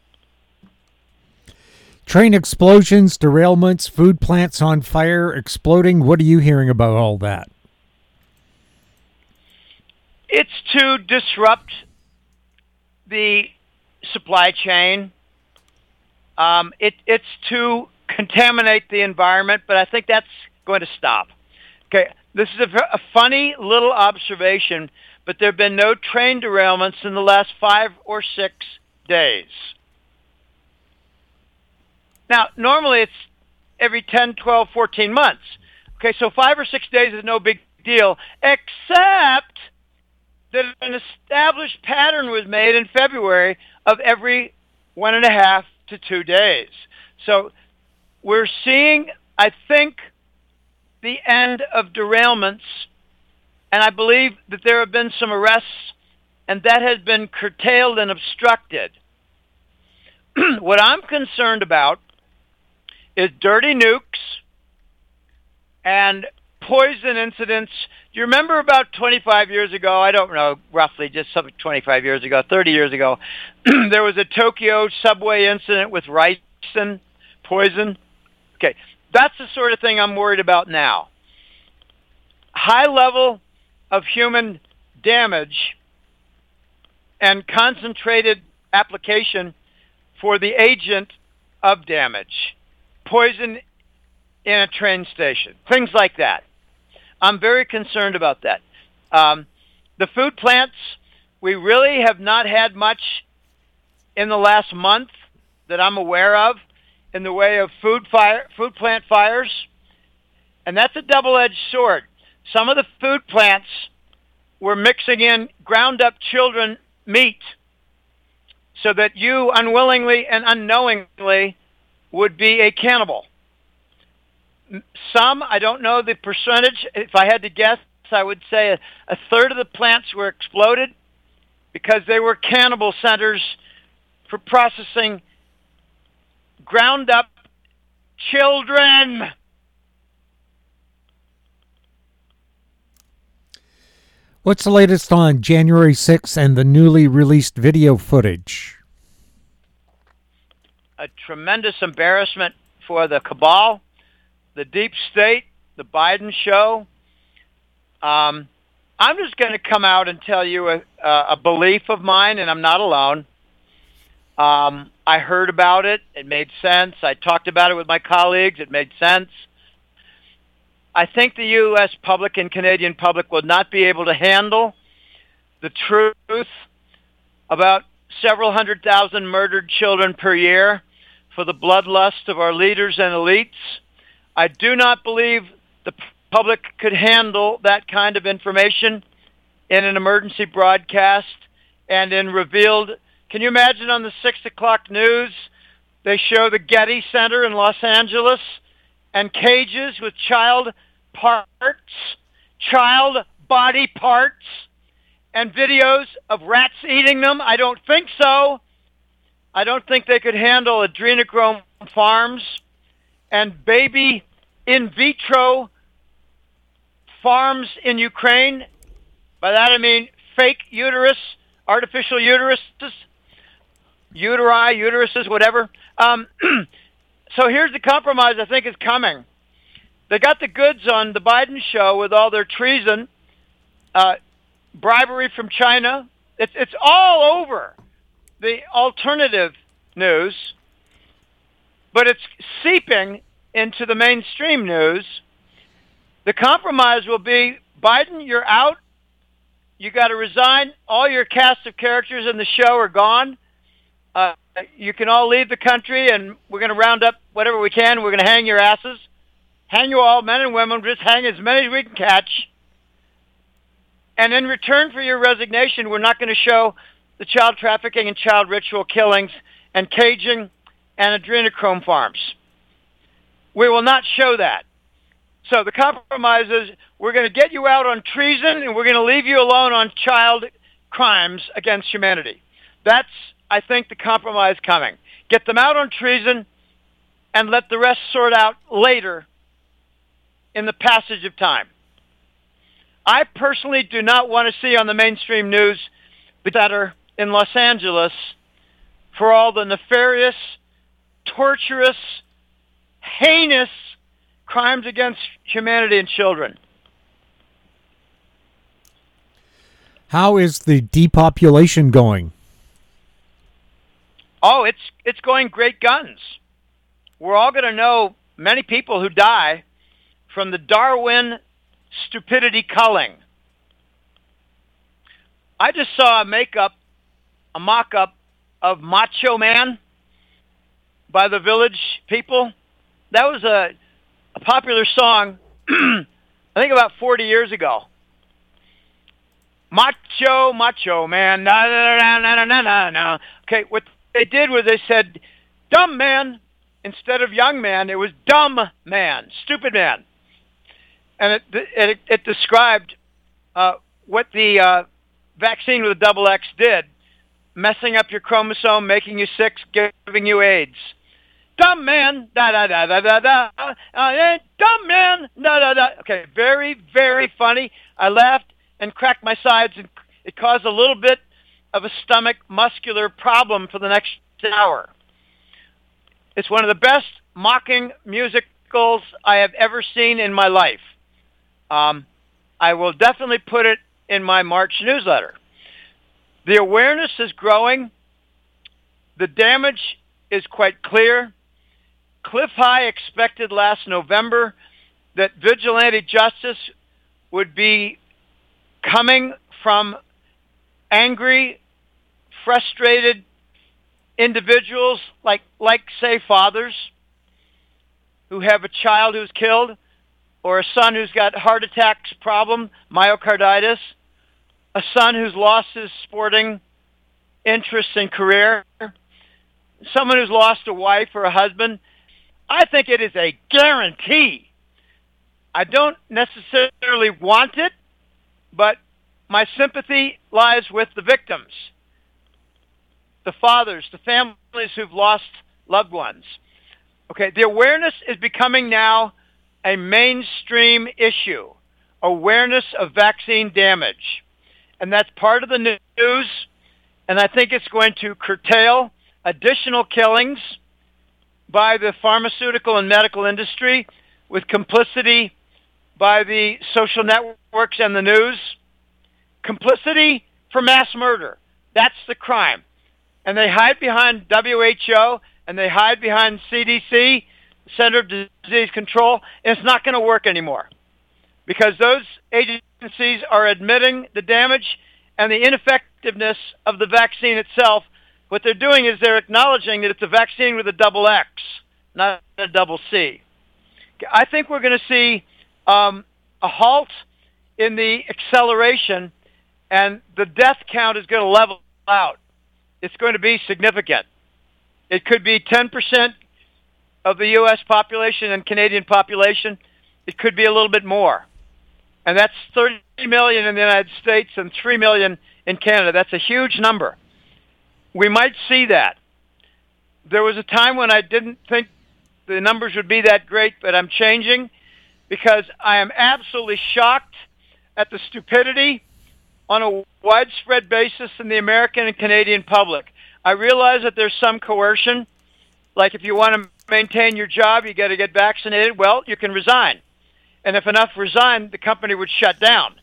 Train explosions, derailments, food plants on fire, exploding. What are you hearing about all that? It's to disrupt the supply chain. It's to contaminate the environment, but I think that's going to stop. Okay, this is a funny little observation, but there have been no train derailments in the last 5 or 6 days. Now, normally it's every 10, 12, 14 months. Okay, so 5 or 6 days is no big deal, except that an established pattern was made in February of every 1.5 to 2 days. So we're seeing, I think, the end of derailments, and I believe that there have been some arrests, and that has been curtailed and obstructed. What I'm concerned about is dirty nukes and poison incidents. Do you remember about 25 years ago, I don't know, roughly just something 25 years ago, 30 years ago, there was a Tokyo subway incident with ricin poison? Okay, that's the sort of thing I'm worried about now. High level of human damage and concentrated application for the agent of damage, poison in a train station, things like that. I'm very concerned about that. The food plants, we really have not had much in the last month that I'm aware of in the way of food plant fires, and that's a double-edged sword. Some of the food plants were mixing in ground-up children meat so that you unwillingly and unknowingly would be a cannibal. Some, I don't know the percentage. If I had to guess, I would say a third of the plants were exploded because they were cannibal centers for processing ground-up children. What's the latest on January 6th and the newly released video footage? A tremendous embarrassment for the cabal, the deep state, the Biden show. I'm just going to come out and tell you a belief of mine, and I'm not alone. I heard about it. It made sense. I talked about it with my colleagues. It made sense. I think the U.S. public and Canadian public will not be able to handle the truth about several 100,000 murdered children per year for the bloodlust of our leaders and elites. I do not believe the public could handle that kind of information in an emergency broadcast and in revealed. Can you imagine on the 6 o'clock news, they show the Getty Center in Los Angeles and cages with child body parts, and videos of rats eating them? I don't think so. I don't think they could handle adrenochrome farms and baby in vitro farms in Ukraine. By that I mean fake uterus, artificial uteruses, uteruses, whatever. So here's the compromise I think is coming. They got the goods on the Biden show with all their treason, bribery from China. It's all over the alternative news, but it's seeping into the mainstream news. The compromise will be, Biden, you're out. You got to resign. All your cast of characters in the show are gone. You can all leave the country, and we're going to round up whatever we can. We're going to hang your asses. Hang you all, men and women. Just hang as many as we can catch. And in return for your resignation, we're not going to show the child trafficking and child ritual killings and caging and adrenochrome farms. We will not show that. So the compromise is we're going to get you out on treason, and we're going to leave you alone on child crimes against humanity. That's, I think, the compromise coming. Get them out on treason and let the rest sort out later in the passage of time. I personally do not want to see on the mainstream news that are in Los Angeles for all the nefarious, torturous, heinous crimes against humanity and children. How is the depopulation going? Oh, it's going great guns. We're all going to know many people who die from the Darwin stupidity culling. I just saw a mock-up of Macho Man by the Village People. That was a popular song, I think about 40 years ago. Macho Man, na na na na na na na. Okay, what they did was they said, dumb man, instead of young man, it was dumb man, stupid man. And it described what the vaccine with a double X did, messing up your chromosome, making you sick, giving you AIDS. Dumb man, da-da-da-da-da-da, dumb man, da-da-da. Okay, very, very funny. I laughed and cracked my sides, and it caused a little bit of a stomach muscular problem for the next hour. It's one of the best mocking musicals I have ever seen in my life. I will definitely put it in my March newsletter. The awareness is growing. The damage is quite clear. Cliff High expected last November that vigilante justice would be coming from angry, frustrated individuals like say, fathers who have a child who's killed, or a son who's got heart attacks problem, myocarditis, a son who's lost his sporting interests and career, someone who's lost a wife or a husband. I think it is a guarantee. I don't necessarily want it, but my sympathy lies with the victims, the fathers, the families who've lost loved ones. Okay, the awareness is becoming now a mainstream issue, awareness of vaccine damage. And that's part of the news, and I think it's going to curtail additional killings by the pharmaceutical and medical industry with complicity by the social networks and the news. Complicity for mass murder. That's the crime. And they hide behind WHO, and they hide behind CDC, Center of Disease Control, and it's not going to work anymore because those agencies are admitting the damage and the ineffectiveness of the vaccine itself. What they're doing is they're acknowledging that it's a vaccine with a double X, not a double C. I think we're going to see a halt in the acceleration, and the death count is going to level out. It's going to be significant. It could be 10% of the U.S. population and Canadian population. It could be a little bit more. And that's 30 million in the United States and 3 million in Canada. That's a huge number. We might see that. There was a time when I didn't think the numbers would be that great, but I'm changing because I am absolutely shocked at the stupidity on a widespread basis in the American and Canadian public. I realize that there's some coercion. Like if you want to maintain your job, you got to get vaccinated. Well, you can resign. And if enough resign, the company would shut down.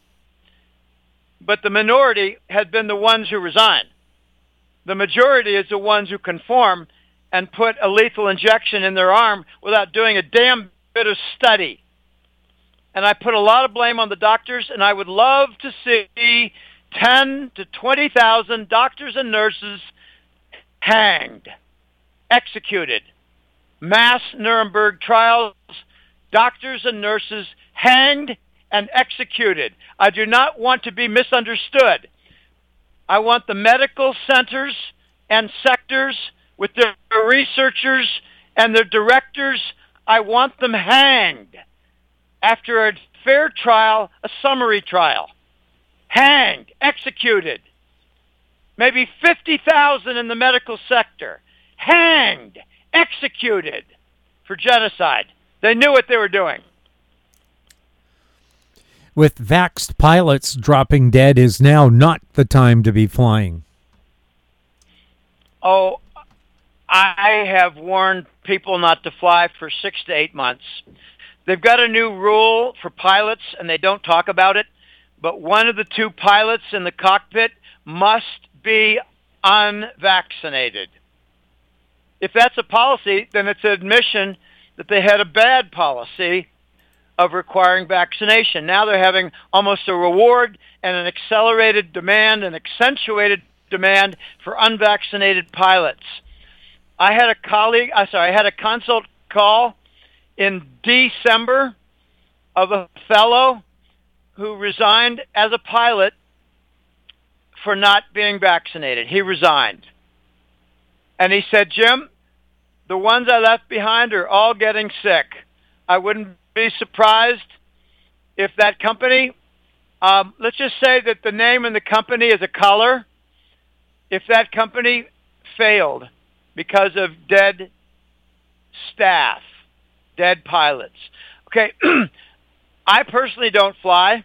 But the minority had been the ones who resign. The majority is the ones who conform and put a lethal injection in their arm without doing a damn bit of study. And I put a lot of blame on the doctors, and I would love to see 10 to 20,000 doctors and nurses hanged, executed. Mass Nuremberg trials, doctors and nurses hanged and executed. I do not want to be misunderstood. I want the medical centers and sectors with their researchers and their directors, I want them hanged. After a fair trial, a summary trial. Hanged, executed. Maybe 50,000 in the medical sector. Hanged, executed for genocide. They knew what they were doing. With vaxxed pilots dropping dead, is now not the time to be flying. Oh, I have warned people not to fly for 6 to 8 months. They've got a new rule for pilots, and they don't talk about it, but one of the two pilots in the cockpit must be unvaccinated. If that's a policy, then it's an admission that they had a bad policy of requiring vaccination. Now they're having almost a reward and an accelerated demand, an accentuated demand for unvaccinated pilots. I had a consult call in December of a fellow who resigned as a pilot for not being vaccinated. He resigned. And he said, Jim, the ones I left behind are all getting sick. I wouldn't be surprised if that company, let's just say that the name in the company is a color, if that company failed because of dead staff, dead pilots. Okay, I personally don't fly.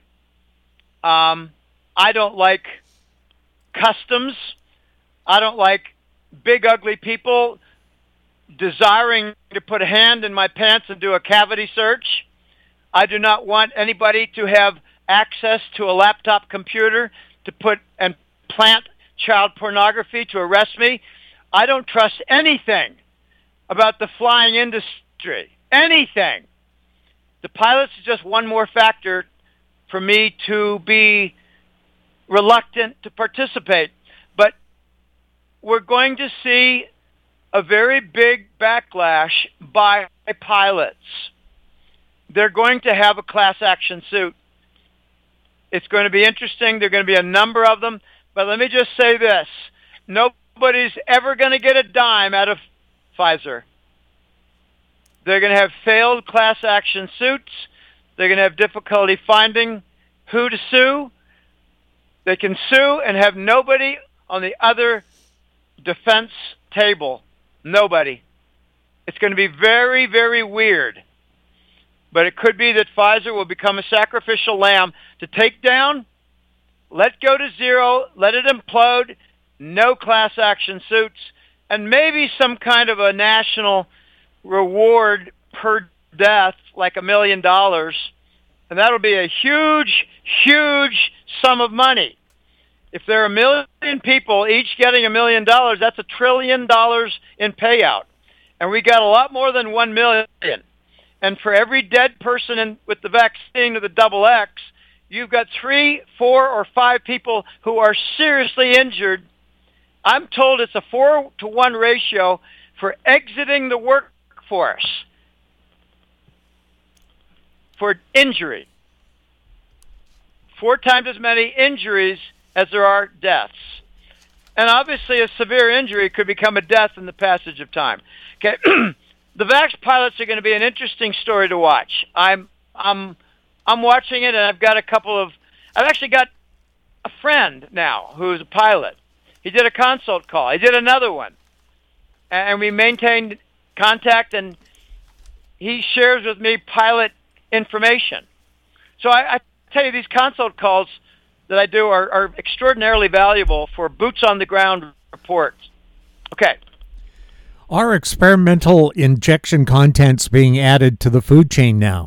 I don't like customs. I don't like big, ugly people desiring to put a hand in my pants and do a cavity search. I do not want anybody to have access to a laptop computer to put and plant child pornography to arrest me. I don't trust anything about the flying industry. Anything. The pilots is just one more factor for me to be reluctant to participate. But we're going to see a very big backlash by pilots. They're going to have a class action suit. It's going to be interesting. There are going to be a number of them. But let me just say this. Nobody's ever going to get a dime out of Pfizer. They're going to have failed class action suits. They're going to have difficulty finding who to sue. They can sue and have nobody on the other defense table. Nobody. It's going to be very, very weird. But it could be that Pfizer will become a sacrificial lamb to take down, let go to zero, let it implode, no class action suits, and maybe some kind of a national reward per death, like $1 million. And that'll be a huge, huge sum of money. If there are 1 million people each getting $1 million, that's $1 trillion in payout. And we got a lot more than 1 million. And for every dead person with the vaccine of the double X, you've got 3, 4, or 5 people who are seriously injured. I'm told it's a 4-to-1 ratio for exiting the workforce for injury. 4 times as many injuries as there are deaths. And obviously a severe injury could become a death in the passage of time. Okay. The Vax pilots are going to be an interesting story to watch. I'm watching it, and I've actually got a friend now who's a pilot. He did a consult call. I did another one. And we maintained contact, and he shares with me pilot information. So I tell you, these consult calls that I do are extraordinarily valuable for boots-on-the-ground reports. Okay. Are experimental injection contents being added to the food chain now?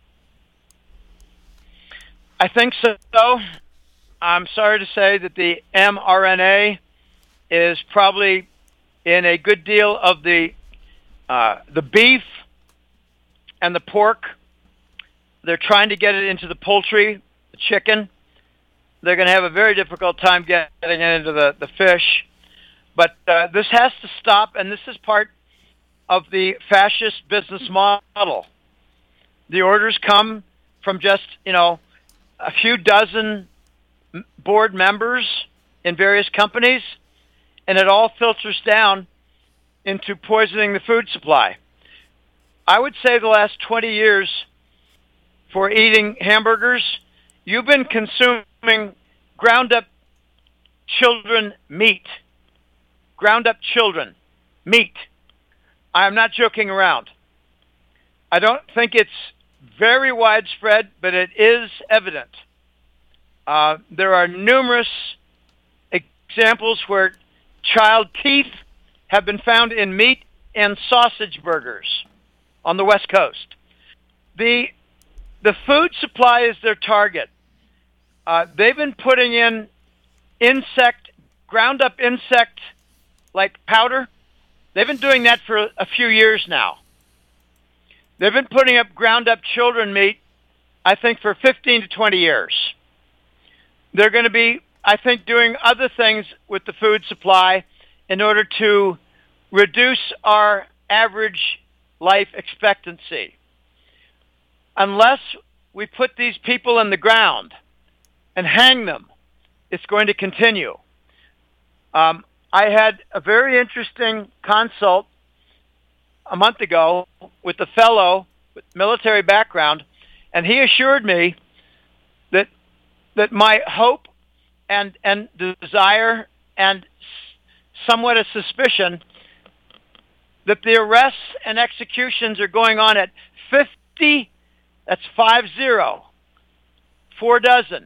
I think so. I'm sorry to say that the mRNA is probably in a good deal of the beef and the pork. They're trying to get it into the poultry, the chicken. They're going to have a very difficult time getting it into the fish. But this has to stop, and this is part of the fascist business model. The orders come from just, a few dozen board members in various companies, and it all filters down into poisoning the food supply. I would say the last 20 years for eating hamburgers, you've been consuming ground-up children meat. Ground-up children meat. I am not joking around. I don't think it's very widespread, but it is evident. There are numerous examples where child teeth have been found in meat and sausage burgers on the West Coast. The food supply is their target. They've been putting in ground-up insect like powder. They've been doing that for a few years now. They've been putting up ground-up children meat, I think, for 15 to 20 years. They're going to be, I think, doing other things with the food supply in order to reduce our average life expectancy. Unless we put these people in the ground and hang them, it's going to continue. I had a very interesting consult a month ago with a fellow with military background, and he assured me that my hope and desire and somewhat a suspicion that the arrests and executions are going on at 50, that's 50, 4 dozen,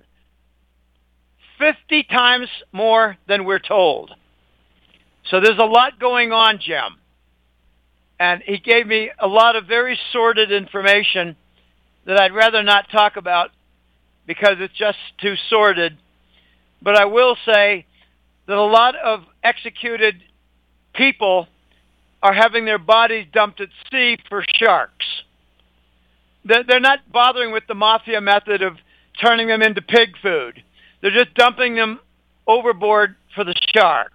50 times more than we're told. So there's a lot going on, Jim. And he gave me a lot of very sordid information that I'd rather not talk about because it's just too sordid. But I will say that a lot of executed people are having their bodies dumped at sea for sharks. They're not bothering with the mafia method of turning them into pig food. They're just dumping them overboard for the sharks.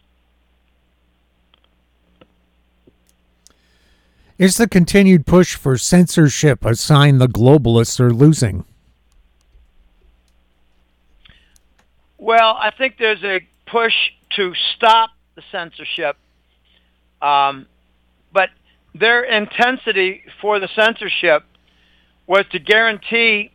Is the continued push for censorship a sign the globalists are losing? Well, I think there's a push to stop the censorship, but their intensity for the censorship was to guarantee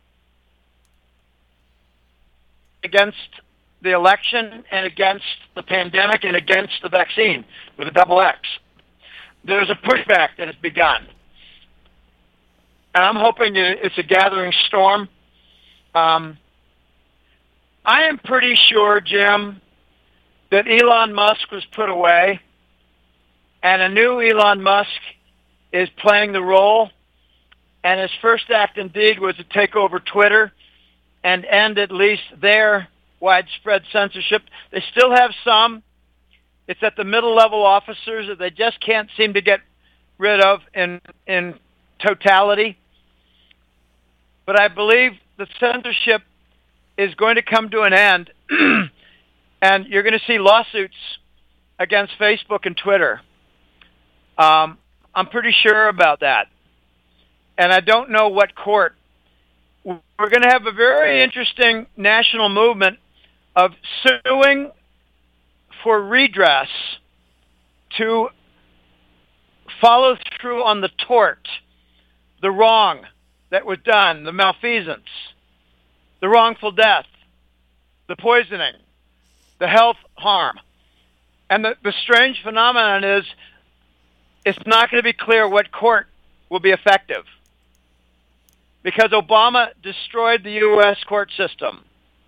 against the election and against the pandemic and against the vaccine with a double X. There's a pushback that has begun. And I'm hoping it's a gathering storm. I am pretty sure, Jim, that Elon Musk was put away, and a new Elon Musk is playing the role, and his first act indeed was to take over Twitter and end at least their widespread censorship. They still have some. It's at the middle-level officers that they just can't seem to get rid of in totality. But I believe the censorship is going to come to an end, and you're going to see lawsuits against Facebook and Twitter. I'm pretty sure about that. And I don't know what court. We're going to have a very interesting national movement of suing for redress to follow through on the tort, the wrong that was done, the malfeasance, the wrongful death, the poisoning, the health harm. And the strange phenomenon is it's not going to be clear what court will be effective because Obama destroyed the U.S. court system.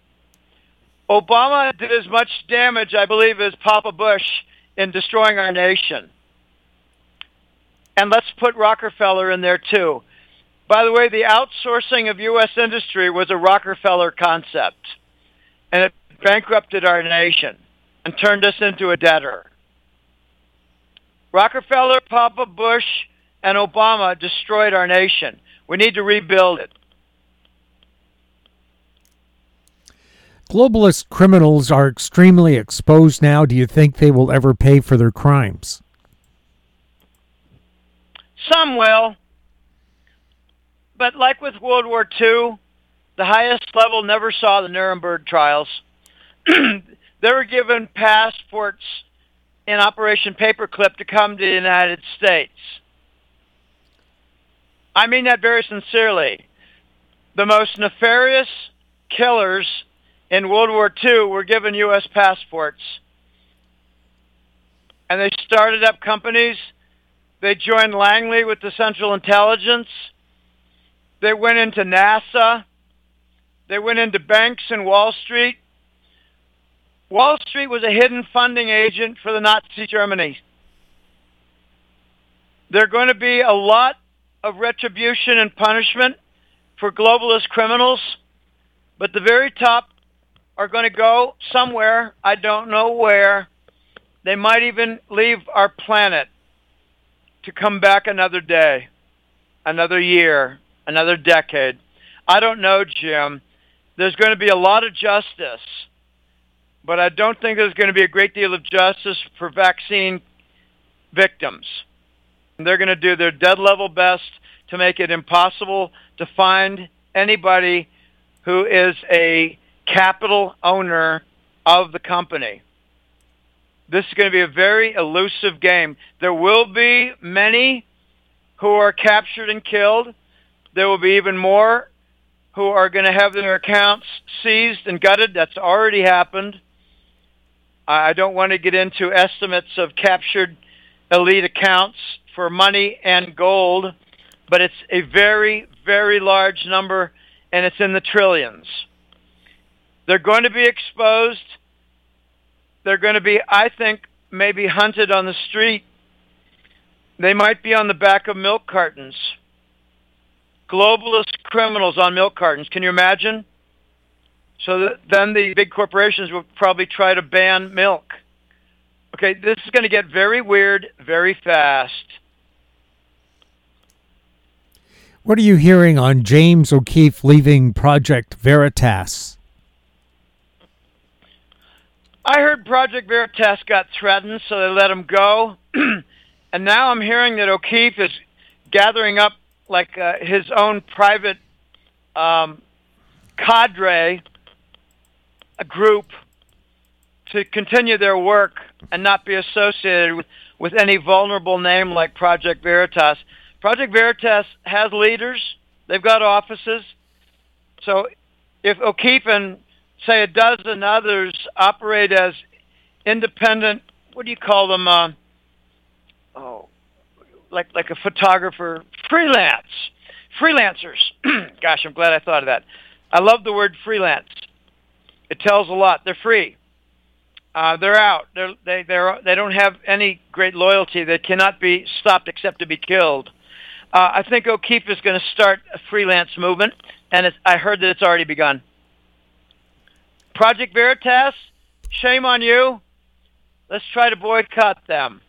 Obama did as much damage, I believe, as Papa Bush in destroying our nation. And let's put Rockefeller in there, too. By the way, the outsourcing of U.S. industry was a Rockefeller concept, and it bankrupted our nation and turned us into a debtor. Rockefeller, Papa Bush, and Obama destroyed our nation. We need to rebuild it. Globalist criminals are extremely exposed now. Do you think they will ever pay for their crimes? Some will. But like with World War II, the highest level never saw the Nuremberg trials. They were given passports in Operation Paperclip to come to the United States. I mean that very sincerely. The most nefarious killers in World War II were given U.S. passports. And they started up companies. They joined Langley with the Central Intelligence. They went into NASA. They went into banks in Wall Street. Wall Street was a hidden funding agent for the Nazi Germany. There are going to be a lot of retribution and punishment for globalist criminals, but the very top are going to go somewhere, I don't know where. They might even leave our planet to come back another day, another year, another decade. I don't know, Jim. There's going to be a lot of justice, but I don't think there's going to be a great deal of justice for vaccine victims. They're going to do their dead level best to make it impossible to find anybody who is a capital owner of the company. This is going to be a very elusive game. There will be many who are captured and killed. There will be even more who are going to have their accounts seized and gutted. That's already happened. I don't want to get into estimates of captured elite accounts for money and gold, but it's a very, very large number, and it's in the trillions. They're going to be exposed. They're going to be, I think, maybe hunted on the street. They might be on the back of milk cartons. Globalist criminals on milk cartons. Can you imagine? So then the big corporations will probably try to ban milk. Okay, this is going to get very weird very fast. What are you hearing on James O'Keefe leaving Project Veritas? I heard Project Veritas got threatened, so they let him go. And now I'm hearing that O'Keefe is gathering up like his own private cadre, a group, to continue their work and not be associated with any vulnerable name like Project Veritas. Project Veritas has leaders. They've got offices. So if O'Keefe and, say, a dozen others operate as independent, what do you call them? Like a photographer, freelancers. Gosh, I'm glad I thought of that. I love the word freelance. It tells a lot. They're free. They're out. They don't have any great loyalty. They cannot be stopped except to be killed. I think O'Keefe is going to start a freelance movement, and I heard that it's already begun. Project Veritas, shame on you. Let's try to boycott them.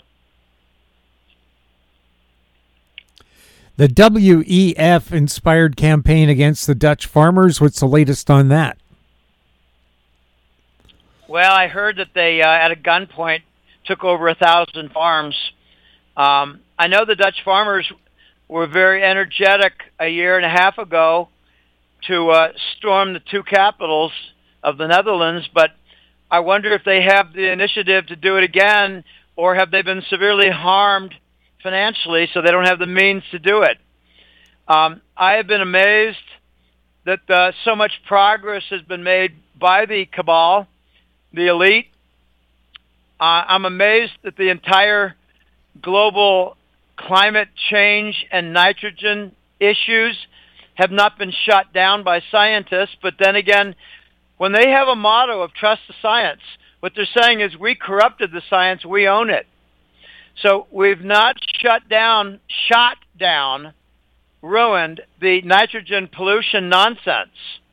The WEF-inspired campaign against the Dutch farmers, what's the latest on that? Well, I heard that they, at a gunpoint, took over 1,000 farms. I know the Dutch farmers were very energetic a year and a half ago to storm the two capitals of the Netherlands, but I wonder if they have the initiative to do it again, or have they been severely harmed financially so they don't have the means to do it. I have been amazed that so much progress has been made by the cabal, the elite. I'm amazed that the entire global climate change and nitrogen issues have not been shut down by scientists. But then again, when they have a motto of trust the science, what they're saying is we corrupted the science, we own it. So we've not shot down, ruined the nitrogen pollution nonsense.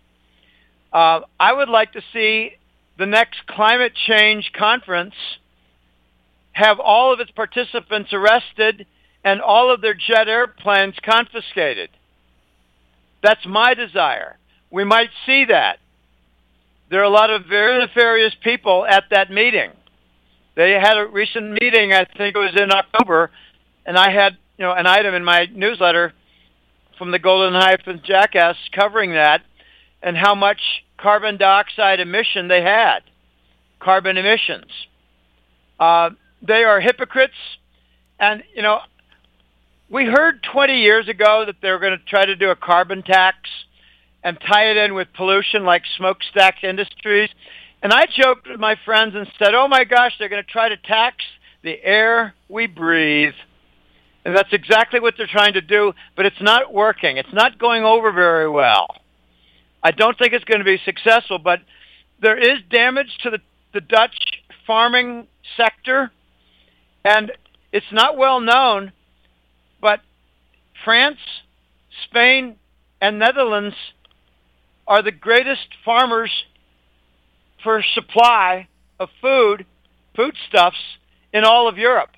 I would like to see the next climate change conference have all of its participants arrested and all of their jet airplanes confiscated. That's my desire. We might see that. There are a lot of very nefarious people at that meeting. They had a recent meeting, I think it was in October, and I had an item in my newsletter from the Golden Hyphen Jackass covering that and how much carbon dioxide emission they had, carbon emissions. They are hypocrites. And, we heard 20 years ago that they were going to try to do a carbon tax and tie it in with pollution like smokestack industries. And I joked with my friends and said, oh my gosh, they're going to try to tax the air we breathe. And that's exactly what they're trying to do, but it's not working. It's not going over very well. I don't think it's going to be successful, but there is damage to the Dutch farming sector, and it's not well known, but France, Spain, and Netherlands are the greatest farmers for supply of foodstuffs in all of Europe.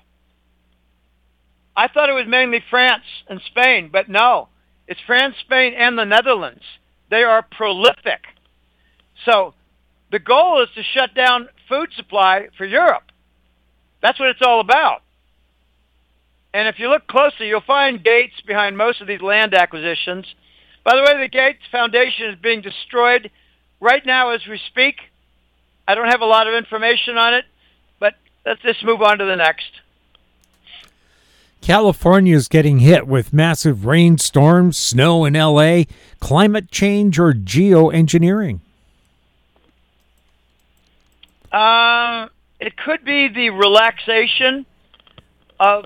I thought it was mainly France and Spain, but no. It's France, Spain, and the Netherlands. They are prolific. So the goal is to shut down food supply for Europe. That's what it's all about. And if you look closely, you'll find Gates behind most of these land acquisitions. By the way, the Gates Foundation is being destroyed right now as we speak. I don't have a lot of information on it, but let's just move on to the next. California is getting hit with massive rainstorms, snow in LA, climate change, or geoengineering? It could be the relaxation of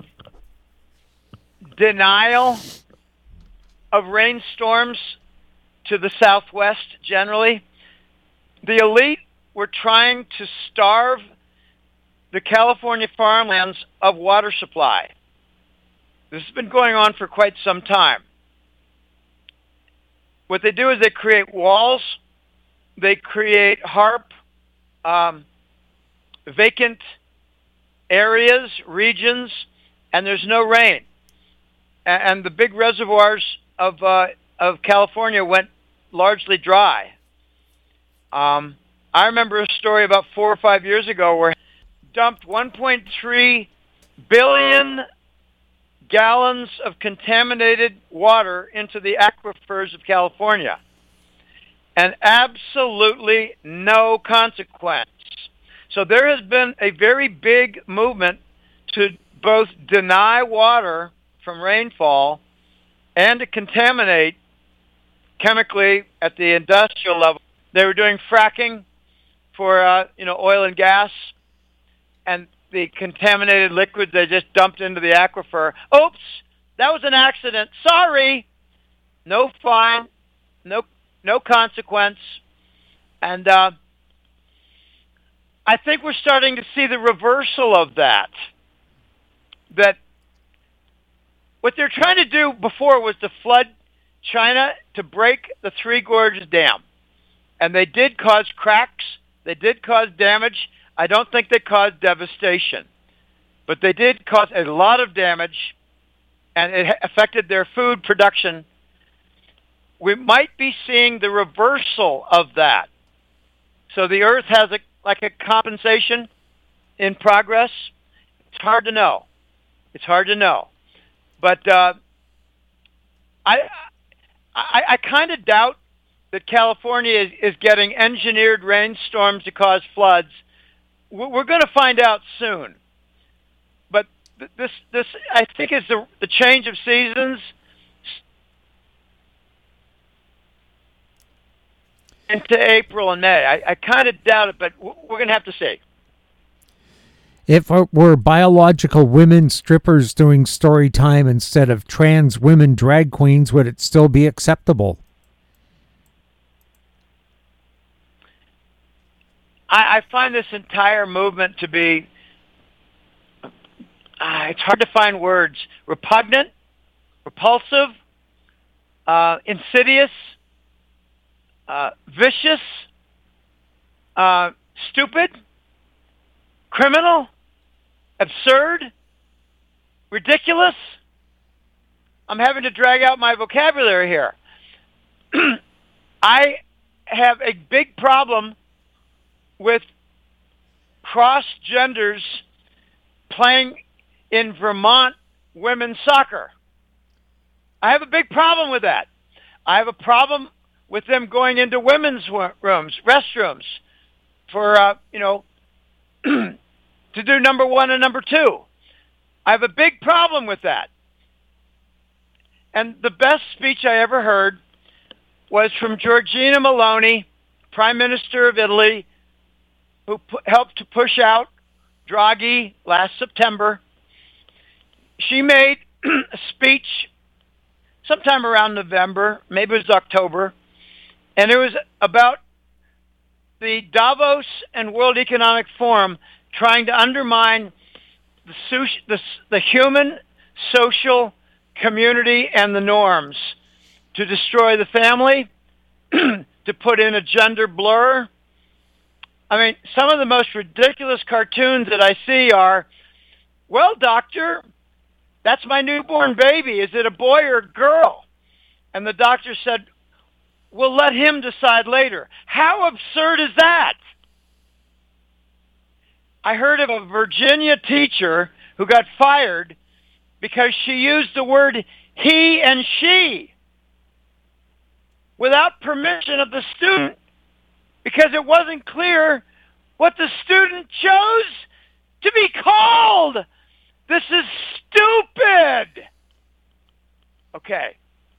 denial of rainstorms to the southwest generally. The elite were trying to starve the California farmlands of water supply. This has been going on for quite some time. What they do is they create walls they create HARP, vacant areas, regions, and there's no rain. And the big reservoirs of California went largely dry. I remember a story about 4 or 5 years ago where dumped 1.3 billion gallons of contaminated water into the aquifers of California, and absolutely no consequence. So there has been a very big movement to both deny water from rainfall and to contaminate chemically at the industrial level. They were doing fracking for oil and gas, and the contaminated liquids they just dumped into the aquifer. Oops, that was an accident. Sorry. No fine, no consequence. And I think we're starting to see the reversal of that. That what they're trying to do before was to flood China to break the Three Gorges Dam. And they did cause cracks. They did cause damage. I don't think they caused devastation. But they did cause a lot of damage, and it affected their food production. We might be seeing the reversal of that. So the Earth has a compensation in progress. It's hard to know. But I kind of doubt that California is getting engineered rainstorms to cause floods. We're going to find out soon. But this I think is the change of seasons into April and May. I kind of doubt it, but we're going to have to see. If it were biological women strippers doing story time instead of trans women drag queens, would it still be acceptable? I find this entire movement to be, it's hard to find words, repugnant, repulsive, insidious, vicious, stupid, criminal, absurd, ridiculous. I'm having to drag out my vocabulary here. I have a big problem with cross-genders playing in Vermont women's soccer. I have a big problem with that. I have a problem with them going into women's restrooms for, to do number 1 and number 2. I have a big problem with that. And the best speech I ever heard was from Giorgia Meloni, Prime Minister of Italy, who helped to push out Draghi last September. She made a speech sometime around November, maybe it was October, and it was about the Davos and World Economic Forum trying to undermine the human, social, community, and the norms, to destroy the family, to put in a gender blur. I mean, some of the most ridiculous cartoons that I see are, well, doctor, that's my newborn baby. Is it a boy or a girl? And the doctor said, we'll let him decide later. How absurd is that? I heard of a Virginia teacher who got fired because she used the word he and she without permission of the student, because it wasn't clear what the student chose to be called. This is stupid. Okay.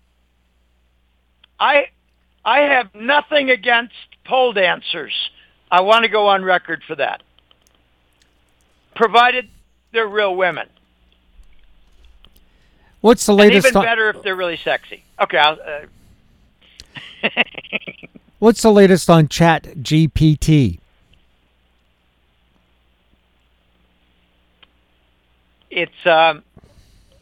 I have nothing against pole dancers. I want to go on record for that, provided they're real women. What's the latest? And even better if they're really sexy. Okay. What's the latest on ChatGPT? It's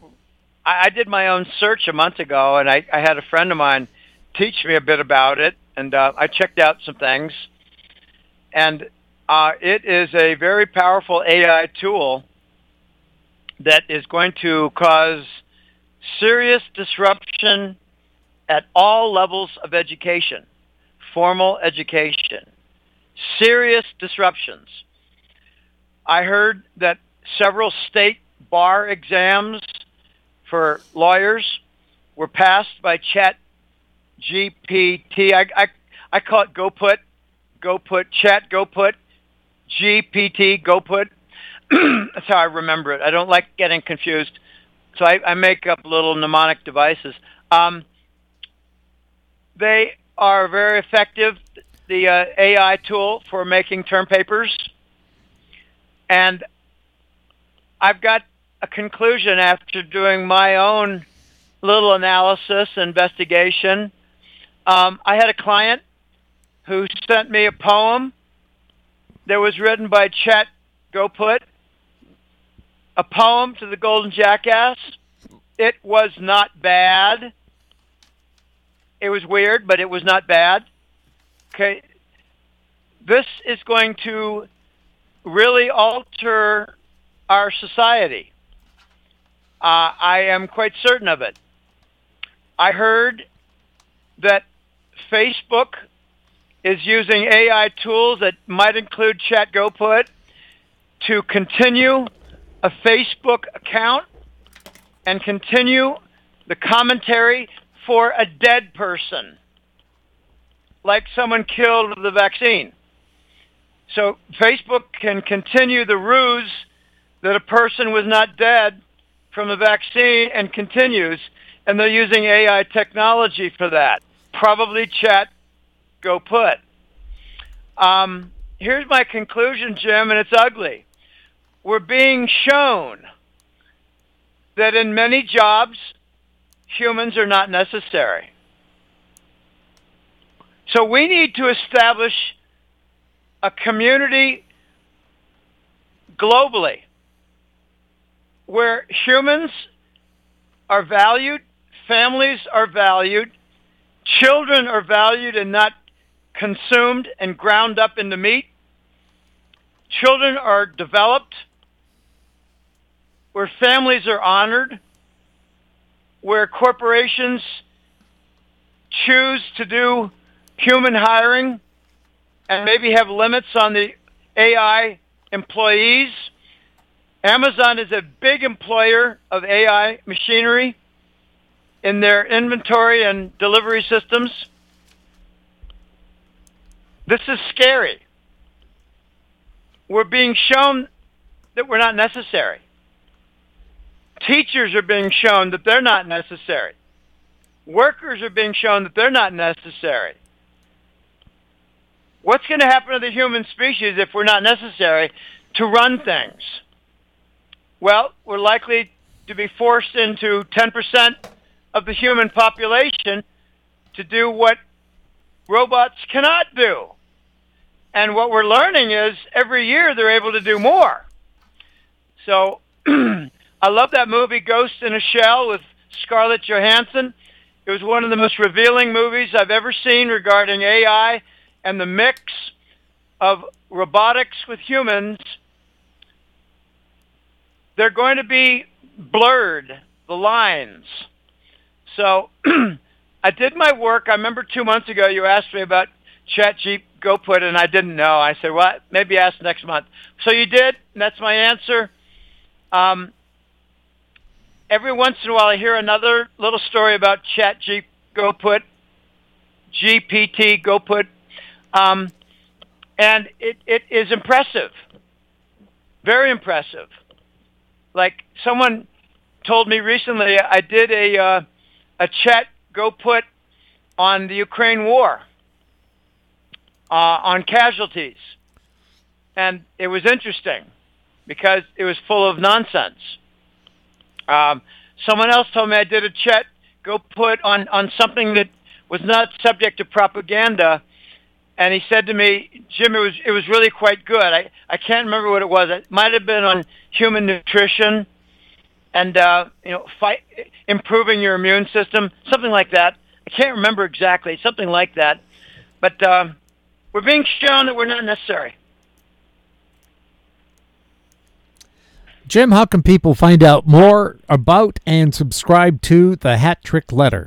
I did my own search a month ago, and I had a friend of mine teach me a bit about it, and I checked out some things, and it is a very powerful AI tool that is going to cause serious disruption at all levels of education, formal education, serious disruptions. I heard that several state bar exams for lawyers were passed by Chat GPT. I call it GoPut, Chat GoPut, GPT, GoPut. That's how I remember it. I don't like getting confused, so I make up little mnemonic devices. They are very effective, the AI tool for making term papers. And I've got a conclusion after doing my own little analysis, investigation. I had a client who sent me a poem that was written by Chat GoPut, a poem to the Golden Jackass. It was not bad. It was weird, but it was not bad. Okay. This is going to really alter our society. I am quite certain of it. I heard that Facebook is using AI tools that might include Chat GoPut to continue a Facebook account and continue the commentary for a dead person, like someone killed with the vaccine. So Facebook can continue the ruse that a person was not dead from the vaccine and continues, and they're using AI technology for that. Probably Chat GoPut. Here's my conclusion, Jim, and it's ugly. We're being shown that in many jobs, humans are not necessary. So we need to establish a community globally where humans are valued, families are valued, children are valued and not consumed and ground up into meat. Children are developed, where families are honored, where corporations choose to do human hiring and maybe have limits on the AI employees. Amazon is a big employer of AI machinery in their inventory and delivery systems. This is scary. We're being shown that we're not necessary. Teachers are being shown that they're not necessary. Workers are being shown that they're not necessary. What's going to happen to the human species if we're not necessary to run things? Well, we're likely to be forced into 10% of the human population to do what robots cannot do. And what we're learning is every year they're able to do more. So I love that movie Ghost in a Shell with Scarlett Johansson. It was one of the most revealing movies I've ever seen regarding AI and the mix of robotics with humans. They're going to be blurred, the lines. So I did my work. I remember 2 months ago you asked me about Chat GoPut, and I didn't know. I said, well, maybe ask next month. So you did, and that's my answer. Every once in a while I hear another little story about Chat GoPut, GPT, GoPut, and it is impressive, very impressive. Like someone told me recently, I did a Chat GoPut on the Ukraine war, on casualties, and it was interesting because it was full of nonsense. Someone else told me I did a Chat GoPut on something that was not subject to propaganda, and he said to me, Jim, it was really quite good. I can't remember what it was. It might have been on human nutrition and improving your immune system, something like that. I can't remember exactly, something like that. But we're being shown that we're not necessary. Jim, how can people find out more about and subscribe to the Hat Trick Letter?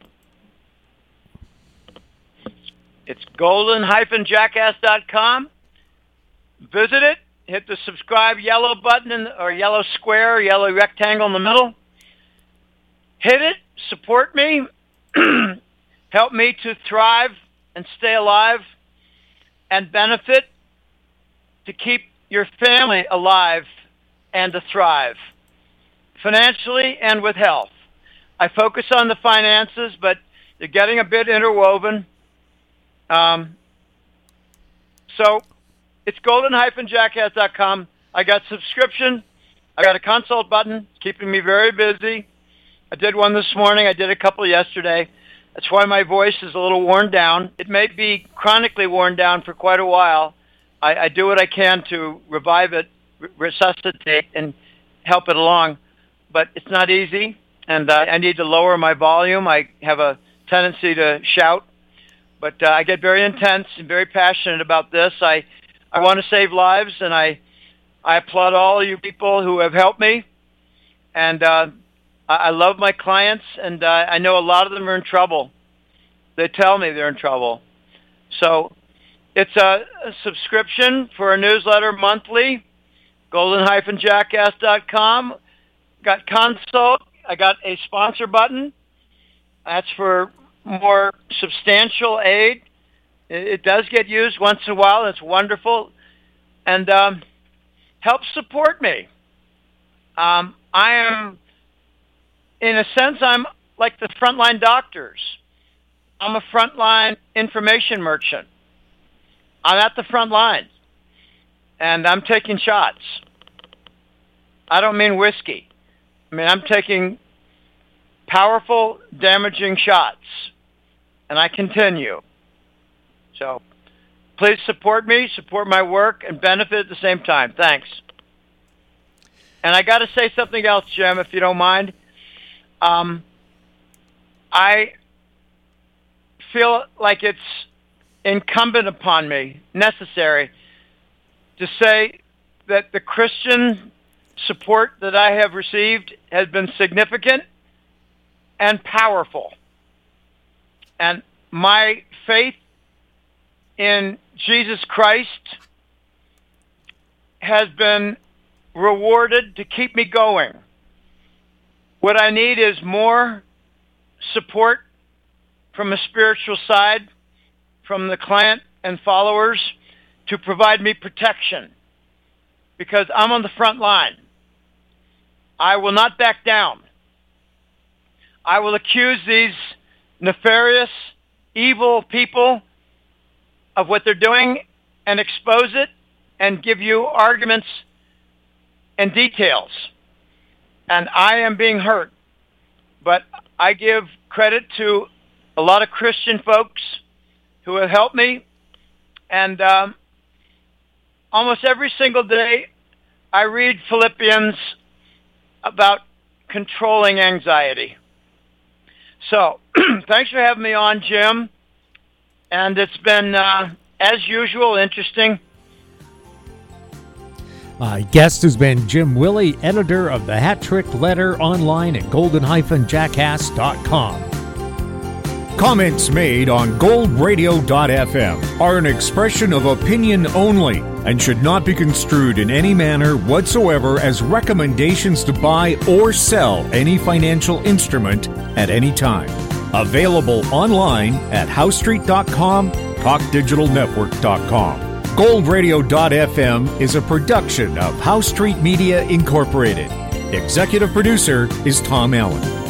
It's golden-jackass.com. Visit it. Hit the subscribe yellow button or yellow square, yellow rectangle in the middle. Hit it. Support me. Help me to thrive and stay alive and benefit to keep your family alive and to thrive financially and with health. I focus on the finances, but they're getting a bit interwoven. So it's golden-jackass.com. I got subscription. I got a consult button, keeping me very busy. I did one this morning. I did a couple yesterday. That's why my voice is a little worn down. It may be chronically worn down for quite a while. I do what I can to revive it, resuscitate, and help it along. But it's not easy, and I need to lower my volume. I have a tendency to shout. But I get very intense and very passionate about this. I want to save lives, and I applaud all of you people who have helped me. And I love my clients, and I know a lot of them are in trouble. They tell me they're in trouble. So it's a subscription for a newsletter monthly, golden-jackass.com. Got consult. I got a sponsor button. That's for more substantial aid. It does get used once in a while. It's wonderful. And help support me. I am, in a sense, I'm like the frontline doctors. I'm a frontline information merchant. I'm at the front line. And I'm taking shots. I don't mean whiskey. I mean, I'm taking powerful, damaging shots. And I continue. So please support me, support my work, and benefit at the same time. Thanks. And I got to say something else, Jim, if you don't mind. I feel like it's incumbent upon me, necessary, to say that the Christian support that I have received has been significant and powerful. And my faith in Jesus Christ has been rewarded to keep me going. What I need is more support from a spiritual side, from the client and followers, to provide me protection, because I'm on the front line. I will not back down. I will accuse these nefarious, evil people of what they're doing and expose it and give you arguments and details. And I am being hurt. But I give credit to a lot of Christian folks who have helped me. And almost every single day I read Philippians about controlling anxiety. So, thanks for having me on, Jim. And it's been, as usual, interesting. My guest has been Jim Willey, editor of the Hat Trick Letter, online at golden-jackass.com. Comments made on goldradio.fm are an expression of opinion only and should not be construed in any manner whatsoever as recommendations to buy or sell any financial instrument at any time. Available online at HoweStreet.com, TalkDigitalNetwork.com. goldradio.fm is a production of Howe Street Media Incorporated. Executive producer is Tom Allen.